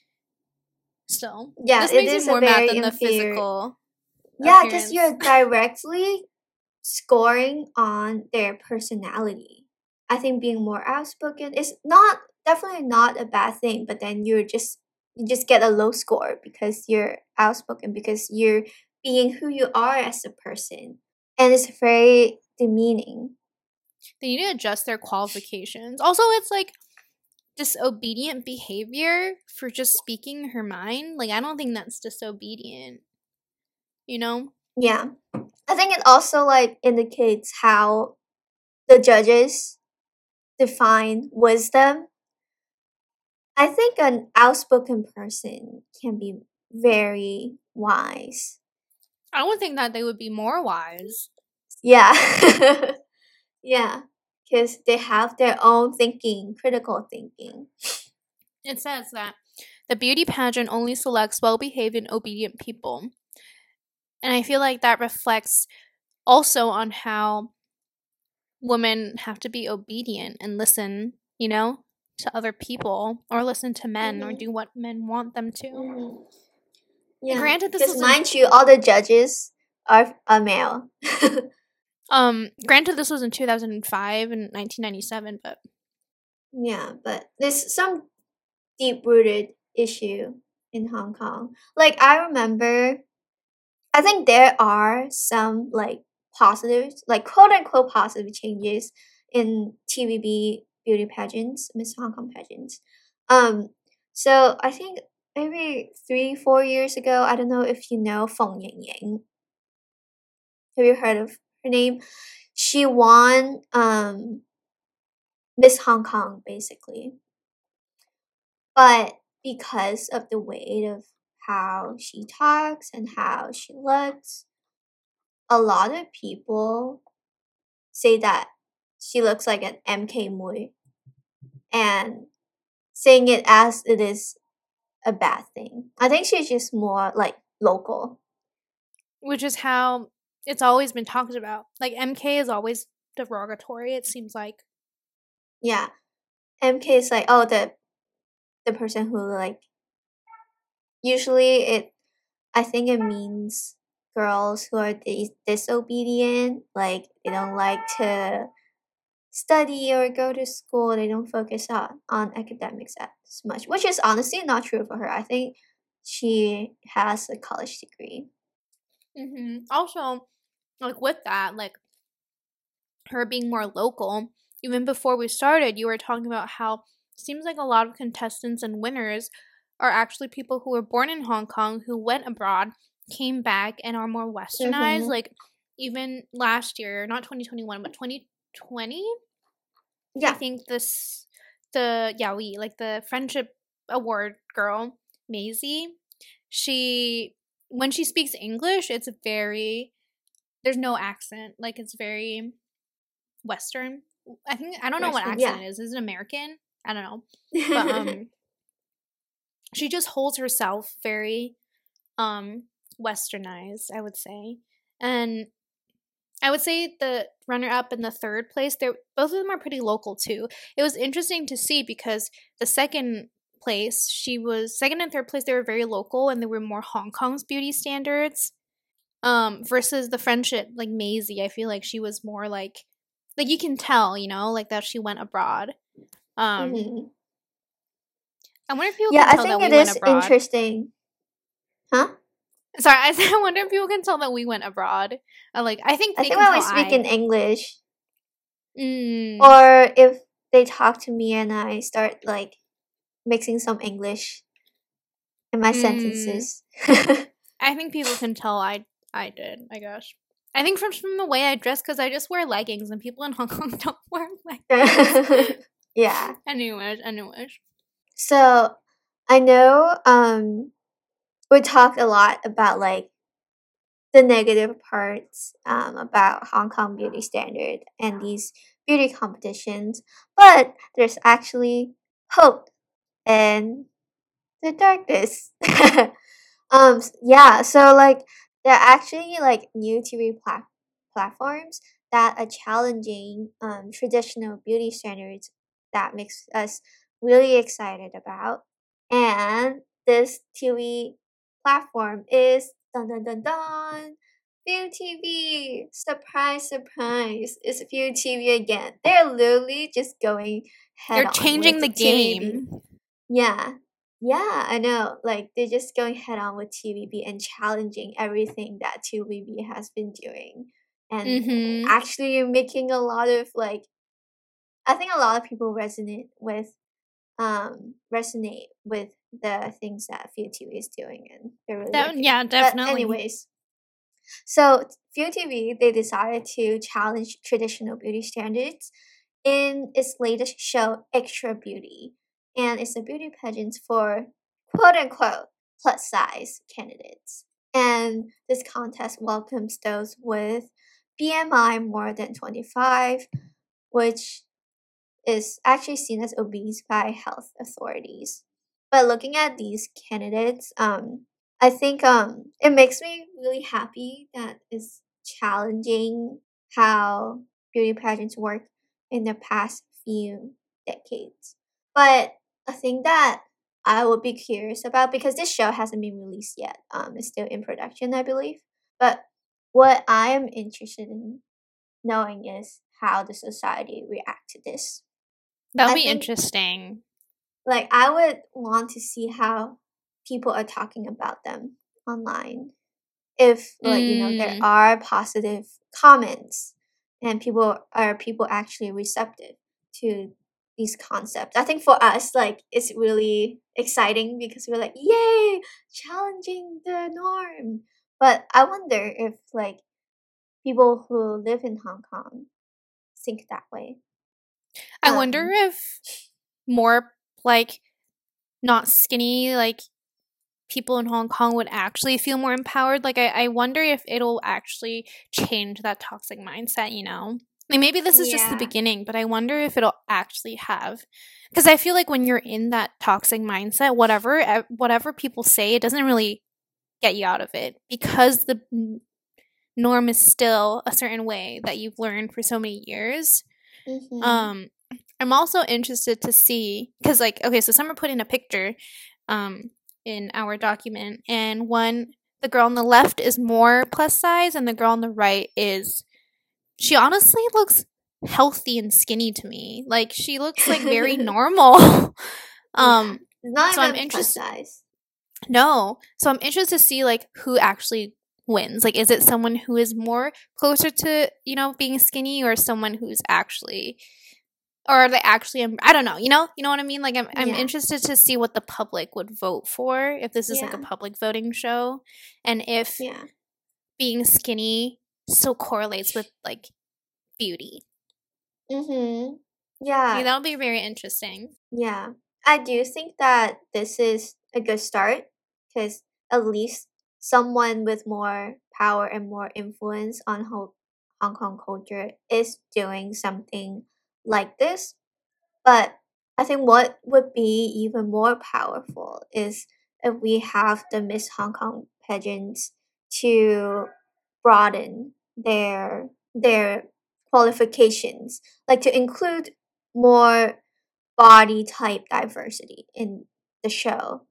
still, Yeah, this it makes me is a more mad very than the inferior. physical Yeah, because appearance. you're directly scoring on their personality. I think being more outspoken is not definitely not a bad thing, but then you're just you just get a low score because you're outspoken, because you're being who you are as a person. And it's very demeaning. They need to adjust their qualifications. Also, it's like disobedient behavior for just speaking her mind. Like, I don't think that's disobedient. You know? Yeah. I think it also like indicates how the judges define wisdom. I think an outspoken person can be very wise. I would think that they would be more wise. Yeah. Yeah. Because they have their own thinking, critical thinking. It says that the beauty pageant only selects well behaved and obedient people. And I feel like that reflects also on how women have to be obedient and listen, you know, to other people, or listen to men, or Mm-hmm. do what men want them to. Mm-hmm. Yeah. Granted, this Because was mind in, you, all the judges are, are male. um granted this was in two thousand five and nineteen ninety-seven, but Yeah, but there's some deep rooted issue in Hong Kong. Like I remember, I think there are some like positive, like quote unquote positive changes in T V B beauty pageants, Miss Hong Kong pageants. Um, so I think maybe three, four years ago, I don't know if you know Feng Ying Ying. Have you heard of her name? She won um Miss Hong Kong basically, but because of the weight of how she talks and how she looks, a lot of people say that she looks like an M K Mui, and saying it as it is a bad thing. I think she's just more like local. which is how it's always been talked about. Like, M K is always derogatory, it seems like. Yeah. M K is like, oh, the the person who like usually it I think it means girls who are dis- disobedient, like they don't like to study or go to school, they don't focus on, on academics as much, which is honestly not true for her. I think she has a college degree. Mm-hmm. Also, like with that, like her being more local, even before we started, you were talking about how it seems like a lot of contestants and winners are actually people who were born in Hong Kong, who went abroad, came back, and are more westernized. Mm-hmm. Like, even last year, not twenty twenty-one, but twenty twenty, I Yeah. think this, the Yaoi, like the friendship award girl, Maisie, she, when she speaks English, it's very, there's no accent. Like, it's very Western. I think, I don't know what Western, accent yeah. it is. Is it American? I don't know. But, um, she just holds herself very, um, westernized, I would say. And I would say the runner up in the third place, they're both of them are pretty local too. It was interesting to see because the second place, she was second and third place, they were very local and they were more Hong Kong's beauty standards. Um, versus the friendship, like Maisie, I feel like she was more like like you can tell, you know, like that she went abroad. Um Mm-hmm. I wonder if people Yeah, can I tell think that we it went is abroad. interesting. Huh? Sorry, I said I wonder if people can tell that we went abroad. Uh, like I think I they think can when we tell speak I. in English, Mm. or if they talk to me and I start like mixing some English in my Mm. sentences. I think people can tell I I did, I guess. I think from from the way I dress, because I just wear leggings and people in Hong Kong don't wear leggings. Yeah. Anyways, anyways. So I know um we talked a lot about like the negative parts um, about Hong Kong beauty standard and these beauty competitions, but there's actually hope in the darkness. um, yeah, so like there are actually like new T V plat- platforms that are challenging um, traditional beauty standards that makes us really excited about. And this T V platform is dun dun dun dun View T V. Surprise, surprise! It's View T V again. They're literally just going head They're on with changing the T V B. game. Yeah. Yeah, I know. Like they're just going head on with T V B and challenging everything that T V B has been doing. And Mm-hmm. actually making a lot of like I think a lot of people resonate with um resonate with the things that View T V is doing and they're really That, okay. yeah, But definitely. anyways, so View T V they decided to challenge traditional beauty standards in its latest show, Extra Beauty, and it's a beauty pageant for quote unquote plus size candidates. And this contest welcomes those with B M I more than twenty-five, which is actually seen as obese by health authorities. But looking at these candidates, um, I think um, it makes me really happy that it's challenging how beauty pageants work in the past few decades. But a thing that I would be curious about because this show hasn't been released yet, um, it's still in production, I believe. But what I am interested in knowing is how the society react to this. That'll I be think interesting. like I would want to see how people are talking about them online. If like you know there Mm. are positive comments and people are people actually receptive to these concepts. I think for us like it's really exciting because we're like, yay, challenging the norm. But I wonder if like people who live in Hong Kong think that way. I wonder Um if more like not skinny like people in Hong Kong would actually feel more empowered. Like I, I wonder if it'll actually change that toxic mindset, you know? Like maybe this is just the yeah. beginning, but I wonder if it'll actually have because I feel like when you're in that toxic mindset, whatever eh, whatever people say, it doesn't really get you out of it because the n- norm is still a certain way that you've learned for so many years. Mhm. Um I'm also interested to see because like okay, so Summer put in a picture um in our document and one the girl on the left is more plus size and the girl on the right is she honestly looks healthy and skinny to me. Like she looks like very normal. Yeah. um It's not so I'm even plus interested size. no. So I'm interested to see like who actually wins. Like is it someone who is more closer to, you know, being skinny or someone who's actually or are they actually I don't know, you know? You know what I mean? Like I'm I'm Yeah. interested to see what the public would vote for if this is like a Yeah. public voting show and if Yeah. being skinny still correlates with like beauty. Mhm. Like, Yeah. that'll be very interesting. Yeah. I do think that this is a good start because at least someone with more power and more influence on Ho- Hong Kong culture is doing something like this. But I think what would be even more powerful is if we have the Miss Hong Kong pageants to broaden their their qualifications, like to include more body type diversity in the show.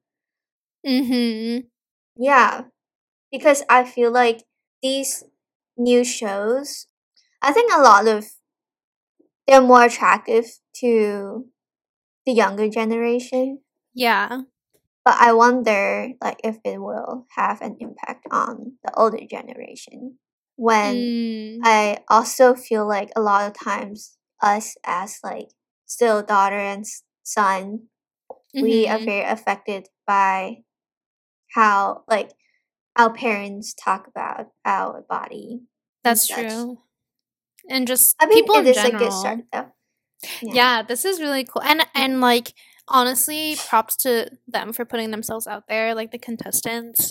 Mhm. Yeah, because I feel like these new shows, I think a lot of they're more attractive to the younger generation. Yeah. But I wonder like if it will have an impact on the older generation. When Mm. I also feel like a lot of times us as like still daughter and s- son, we are Mhm. very affected by how like our parents talk about our body and That's such. true. And just I mean, people it in is a good start general. though. Yeah. Yeah, this is really cool. And and like honestly, props to them for putting themselves out there, like the contestants.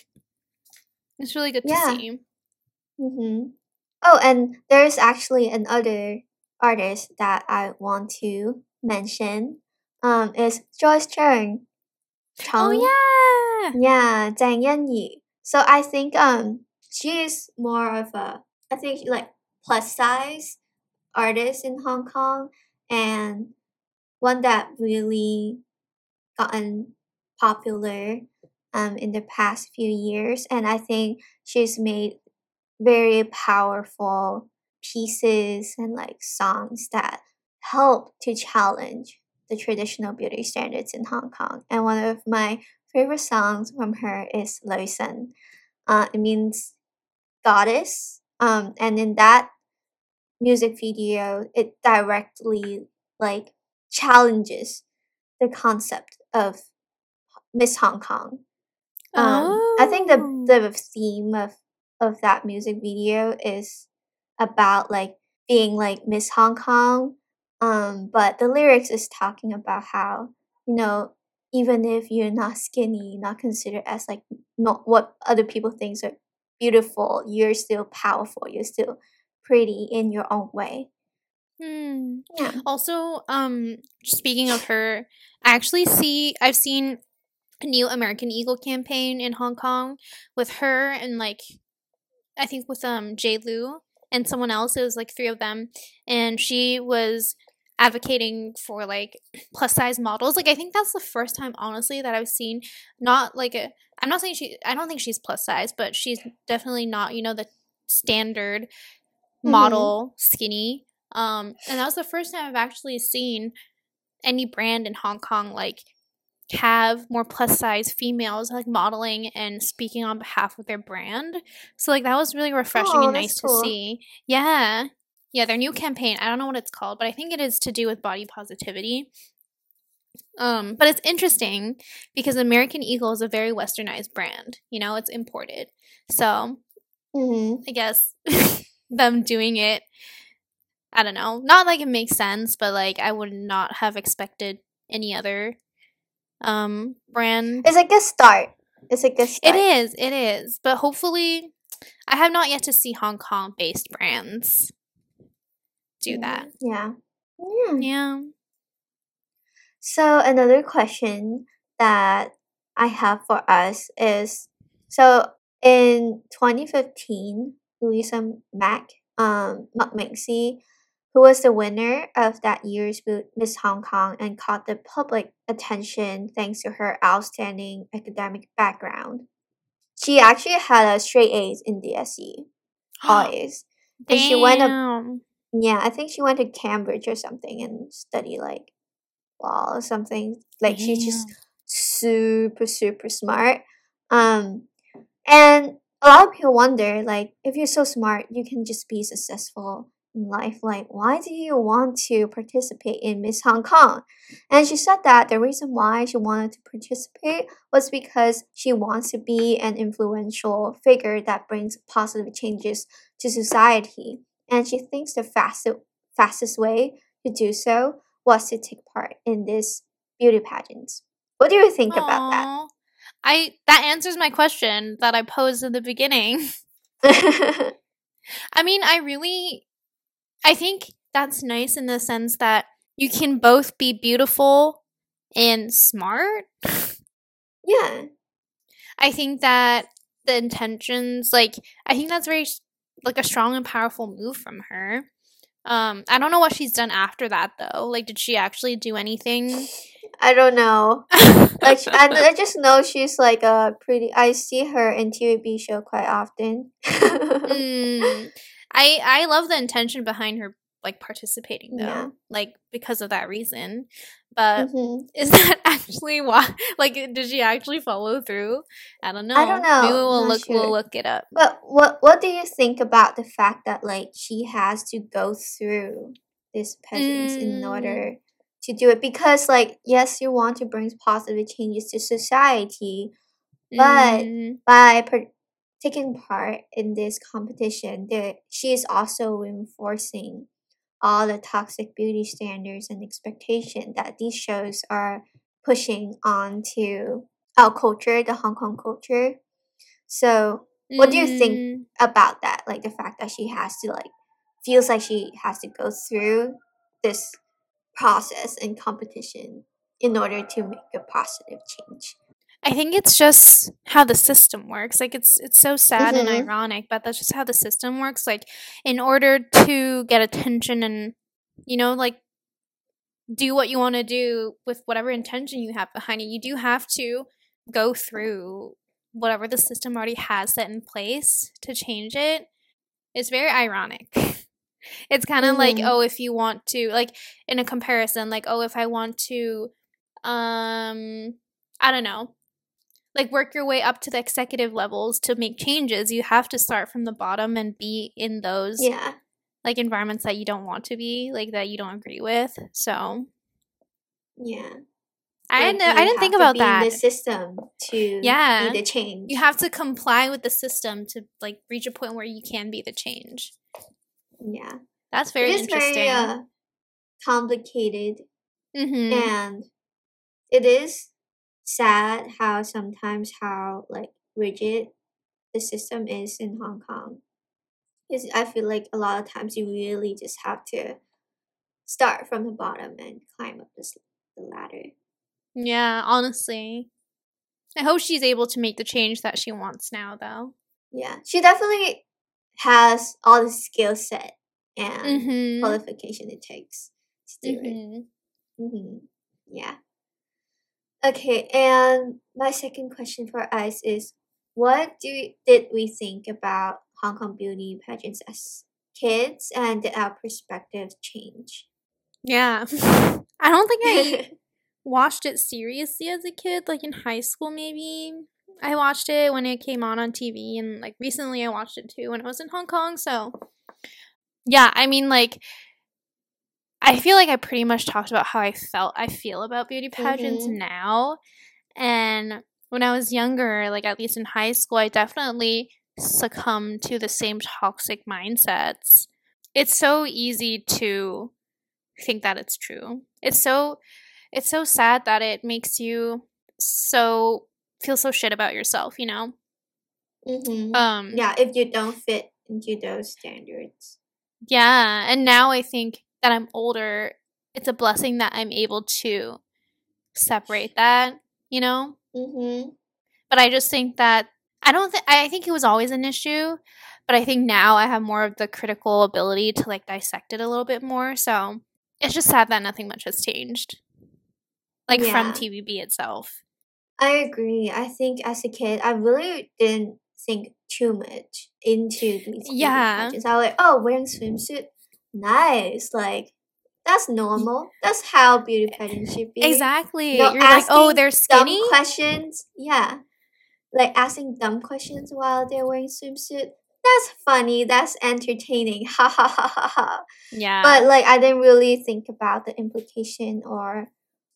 It's really good to Yeah. see. Mm-hmm. Oh, and there's actually another artist that I want to mention. Um, is Joyce Cheng. Oh Cheng. yeah. Yeah, Zhang Yanyi. So I think um she is more of a I think like plus size artist in Hong Kong, and one that really gotten popular um in the past few years, and I think she's made very powerful pieces and like songs that help to challenge the traditional beauty standards in Hong Kong. And one of my favorite songs from her is Loi Sen. Uh, it means goddess. Um, and in that music video, it directly like challenges the concept of Miss Hong Kong. Um, I think the Oh. the theme of of that music video is about like being like Miss Hong Kong. Um, but the lyrics is talking about how, you know, even if you're not skinny, not considered as like not what other people think are beautiful, you're still powerful, you're still pretty in your own way. Hmm. Yeah. Also, um, speaking of her, I actually see I've seen a new American Eagle campaign in Hong Kong with her and like I think with um J. Lu and someone else. It was like three of them, and she was advocating for like plus size models. Like I think that's the first time, honestly, that I've seen not like a. I'm not saying she. I don't think she's plus size, but she's definitely not. You know the standard Mm-hmm. model skinny. Um, and that was the first time I've actually seen any brand in Hong Kong like have more plus size females like modeling and speaking on behalf of their brand. So like that was really refreshing Oh, and that's nice to cool. see. Yeah. Yeah, their new campaign. I don't know what it's called, but I think it is to do with body positivity. Um, but it's interesting because American Eagle is a very westernized brand. You know, it's imported. So Mm-hmm. I guess them doing it, I don't know. Not like it makes sense, but like I would not have expected any other um brand. It's a good start. It's a good It start. is, it is. But hopefully I have not yet to see Hong Kong based brands do that. Mm, yeah. Yeah. Yeah. So another question that I have for us is so in twenty fifteen, Louisa Mack, um, McMixie, who was the winner of that year's Miss Hong Kong and caught the public attention thanks to her outstanding academic background. She actually had a straight A's in D S E, always, and she went up. Damn. Yeah, I think she went to Cambridge or something and studied like law or something. Like she's just Damn. super super smart. Um, and a lot of people wonder, like, if you're so smart, you can just be successful in life. Like, why do you want to participate in Miss Hong Kong? And she said that the reason why she wanted to participate was because she wants to be an influential figure that brings positive changes to society. And she thinks the fastest fastest way to do so was to take part in this beauty pageants. What do you think about that? Aww. I that answers my question that I posed in the beginning. I mean, I really I think that's nice in the sense that you can both be beautiful and smart. Yeah. I think that the intentions, like, I think that's very, like, a strong and powerful move from her. Um, I don't know what she's done after that, though. Like, did she actually do anything? I don't know. Like I, I just know she's like a pretty. I see her in T V B show quite often. mm, I I love the intention behind her like participating Yeah. though, like because of that reason. But Hmm. is that actually why? Like, did she actually follow through? I don't I don't know. Maybe know. we'll Not look. We'll sure. look it up. But what what do you think about the fact that like she has to go through these pageants in Mm, order to do it? Because like yes, you want to bring positive changes to society, but mm, by per- taking part in this competition, there she is also reinforcing all the toxic beauty standards and expectation that these shows are pushing onto our culture, the Hong Kong culture. So what do you think Mm, about that? Like the fact that she has to like feels like she has to go through this process and competition in order to make a positive change. I think it's just how the system works. Like it's it's so sad and Mm-hmm. ironic, but that's just how the system works. Like in order to get attention and you know, like do what you want to do with whatever intention you have behind it, you do have to go through whatever the system already has set in place to change it. It's very ironic. It's kind of like, Mm-hmm. oh, if you want to, like, in a comparison, like, oh, if I want to, um, I don't know, like, work your way up to the executive levels to make changes, you have to start from the bottom and be in those, Yeah. like, environments that you don't want to be, like, that you don't agree with. So, Yeah. I Like didn't, I you didn't think have to about be in the that. system to be Yeah. the change. You have to comply with the system to, like, reach a point where you can be the change. Yeah. That's It very is very interesting. uh, complicated, Mm-hmm. and it is sad how sometimes how like rigid the system is in Hong Kong. Because I feel like a lot of times you really just have to start from the bottom and climb up this the ladder. Yeah, honestly. I hope she's able to make the change that she wants now, though. Yeah, she definitely has all the skill set and Mm-hmm. qualification it takes to do it. Mm-hmm. Mm-hmm. Yeah. Okay, and my second question for us is, what do we, did we think about Hong Kong beauty pageants as kids, and did our perspectives change? Yeah. I don't think I watched it seriously as a kid, like in high school, maybe. I watched it when it came on on T V, and like recently I watched it too when I was in Hong Kong. So, yeah, I mean, like, I feel like I pretty much talked about how I felt, I feel about beauty pageants Mm-hmm. now. And when I was younger, like at least in high school, I definitely succumbed to the same toxic mindsets. It's so easy to think that it's true. It's so it's so sad that it makes you so feel so shit about yourself, you know? Mm-hmm. Um Yeah, if you don't fit into those standards. yeah, and now I think that I'm older, it's a blessing that I'm able to separate that, you know? Mm-hmm. But I just think that I don't think I think it was always an issue, but I think now I have more of the critical ability to like dissect it a little bit more. So it's just sad that nothing much has changed, like from Yeah, T V B itself. I agree. I think as a kid, I really didn't think too much into these beauty Yeah, pageants. I was like, oh, wearing swimsuit, nice. Like, that's y- normal. That's how beauty pageants should be. exactly. No You're like, oh, asking they're dumb skinny. questions. Yeah, like asking dumb questions while they're wearing swimsuit. That's funny. That's entertaining. Ha ha ha ha ha. But Yeah. like, I didn't really think about the implication or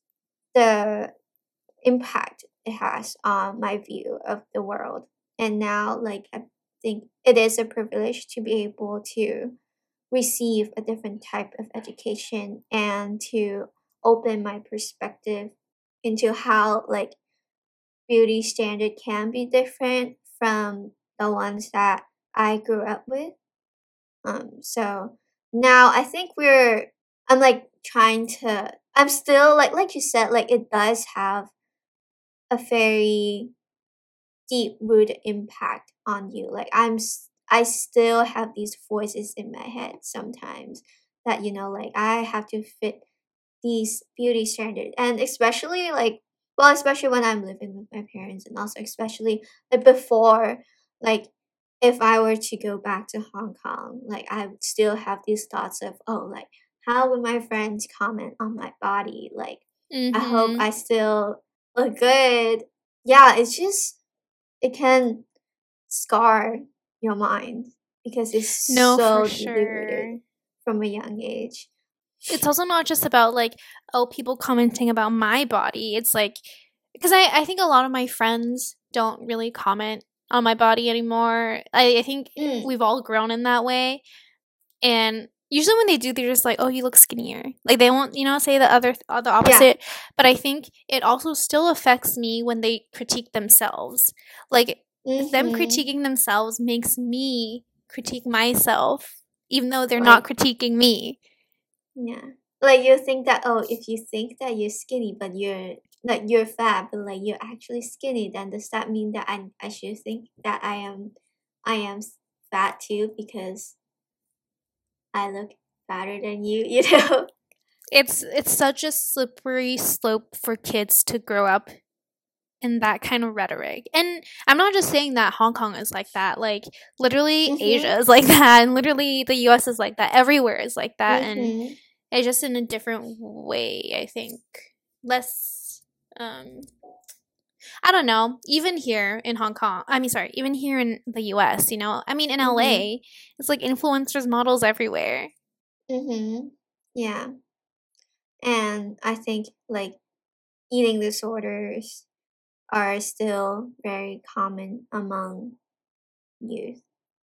the impact it has on my view of the world. And now, like, I think it is a privilege to be able to receive a different type of education and to open my perspective into how, like, beauty standard can be different from the ones that I grew up with. Um, so now I think we're, I'm like trying to, I'm still like, like you said, like, it does have a very deep rooted impact on you. Like I'm s- I still have these voices in my head sometimes that you know like I have to fit these beauty standards, and especially like, well, especially when I'm living with my parents, and also especially like before, like if I were to go back to Hong Kong, like I would still have these thoughts of, oh, like how would my friends comment on my body, like I hope Mhm. I still look good. Yeah, it's just it can scar your mind because it's No, for so deeply rooted sure. from a young age. It's also not just about like, oh, people commenting about my body. It's like because I, I think a lot of my friends don't really comment on my body anymore. I, I think Mm, we've all grown in that way. And usually when they do, they're just like, oh, you look skinnier. Like, they won't, you know, say the other, uh, the opposite. Yeah. But I think it also still affects me when they critique themselves. Like, mm-hmm. them critiquing themselves makes me critique myself, even though they're like, not critiquing me. Yeah. Like, you think that, oh, if you think that you're skinny, but you're, like, you're fat, but, like, you're actually skinny, then does that mean that I, I should think that I am, I am fat too because I look fatter than you, you know? It's it's such a slippery slope for kids to grow up in that kind of rhetoric. And I'm not just saying that Hong Kong is like that. Like, literally, mm-hmm. Asia is like that. And literally, the U S is like that. Everywhere is like that. Mm-hmm. And it's just in a different way, I think. Less, um... I don't know. Even here in Hong Kong, I mean, sorry, even here in the U S, you know, I mean, in L A, mm-hmm. it's like influencers, models everywhere. Mm-hmm. Yeah. And I think, like, eating disorders are still very common among youth.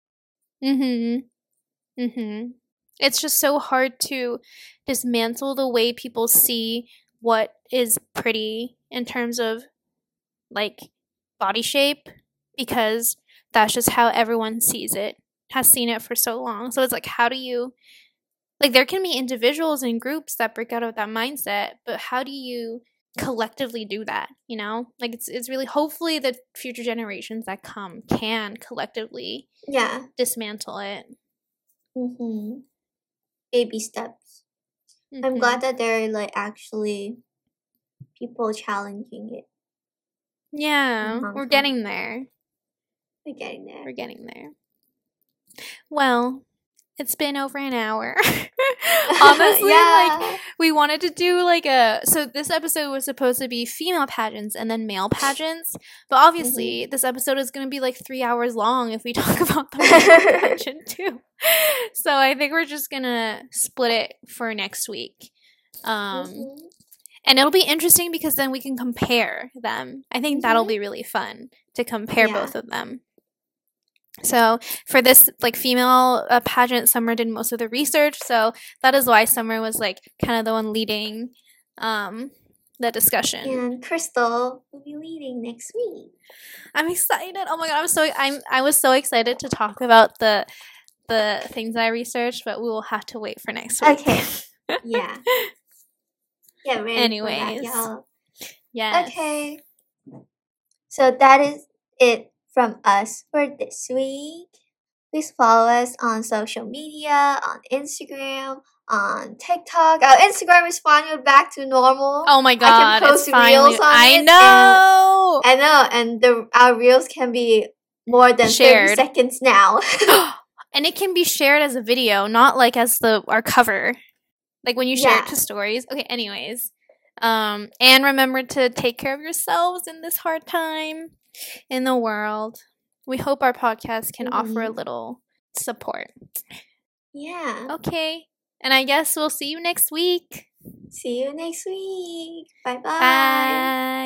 Mm-hmm. Mm-hmm. It's just so hard to dismantle the way people see what is pretty in terms of, like, body shape, because that's just how everyone sees it, has seen it for so long. So it's like, how do you, like, there can be individuals and groups that break out of that mindset, but how do you collectively do that, you know? Like, it's it's really, hopefully the future generations that come can collectively yeah dismantle it. Mm-hmm. Baby steps. Mm-hmm. I'm glad that there are, like, actually people challenging it. Yeah, we're getting there. We're getting there. We're getting there. Well, it's been over an hour. Honestly, yeah. Like, we wanted to do, like, a... So this episode was supposed to be female pageants and then male pageants. But obviously, mm-hmm. this episode is going to be, like, three hours long if we talk about the male pageant, too. So I think we're just going to split it for next week. Um... Mm-hmm. And it'll be interesting because then we can compare them. I think mm-hmm. that'll be really fun to compare yeah. both of them. So for this, like, female uh, pageant, Summer did most of the research. So that is why Summer was, like, kind of the one leading um, the discussion. And Crystal will be leading next week. I'm excited. Oh my god, I'm so I'm I was so excited to talk about the the things I researched, but we will have to wait for next week. Okay. Yeah. Yeah, ready Anyways. For that, y'all. Yes. Okay. So that is it from us for this week. Please follow us on social media, on Instagram, on TikTok. Our Instagram is finally back to normal. Oh my god, I can post it's finally, reels on I it. know. I know, and the our reels can be more than shared. thirty seconds now. And it can be shared as a video, not like as the our cover. Like when you share yeah. it to stories. Okay, anyways. Um, and remember to take care of yourselves in this hard time in the world. We hope our podcast can mm-hmm. offer a little support. Yeah. Okay. And I guess we'll see you next week. See you next week. Bye-bye. Bye.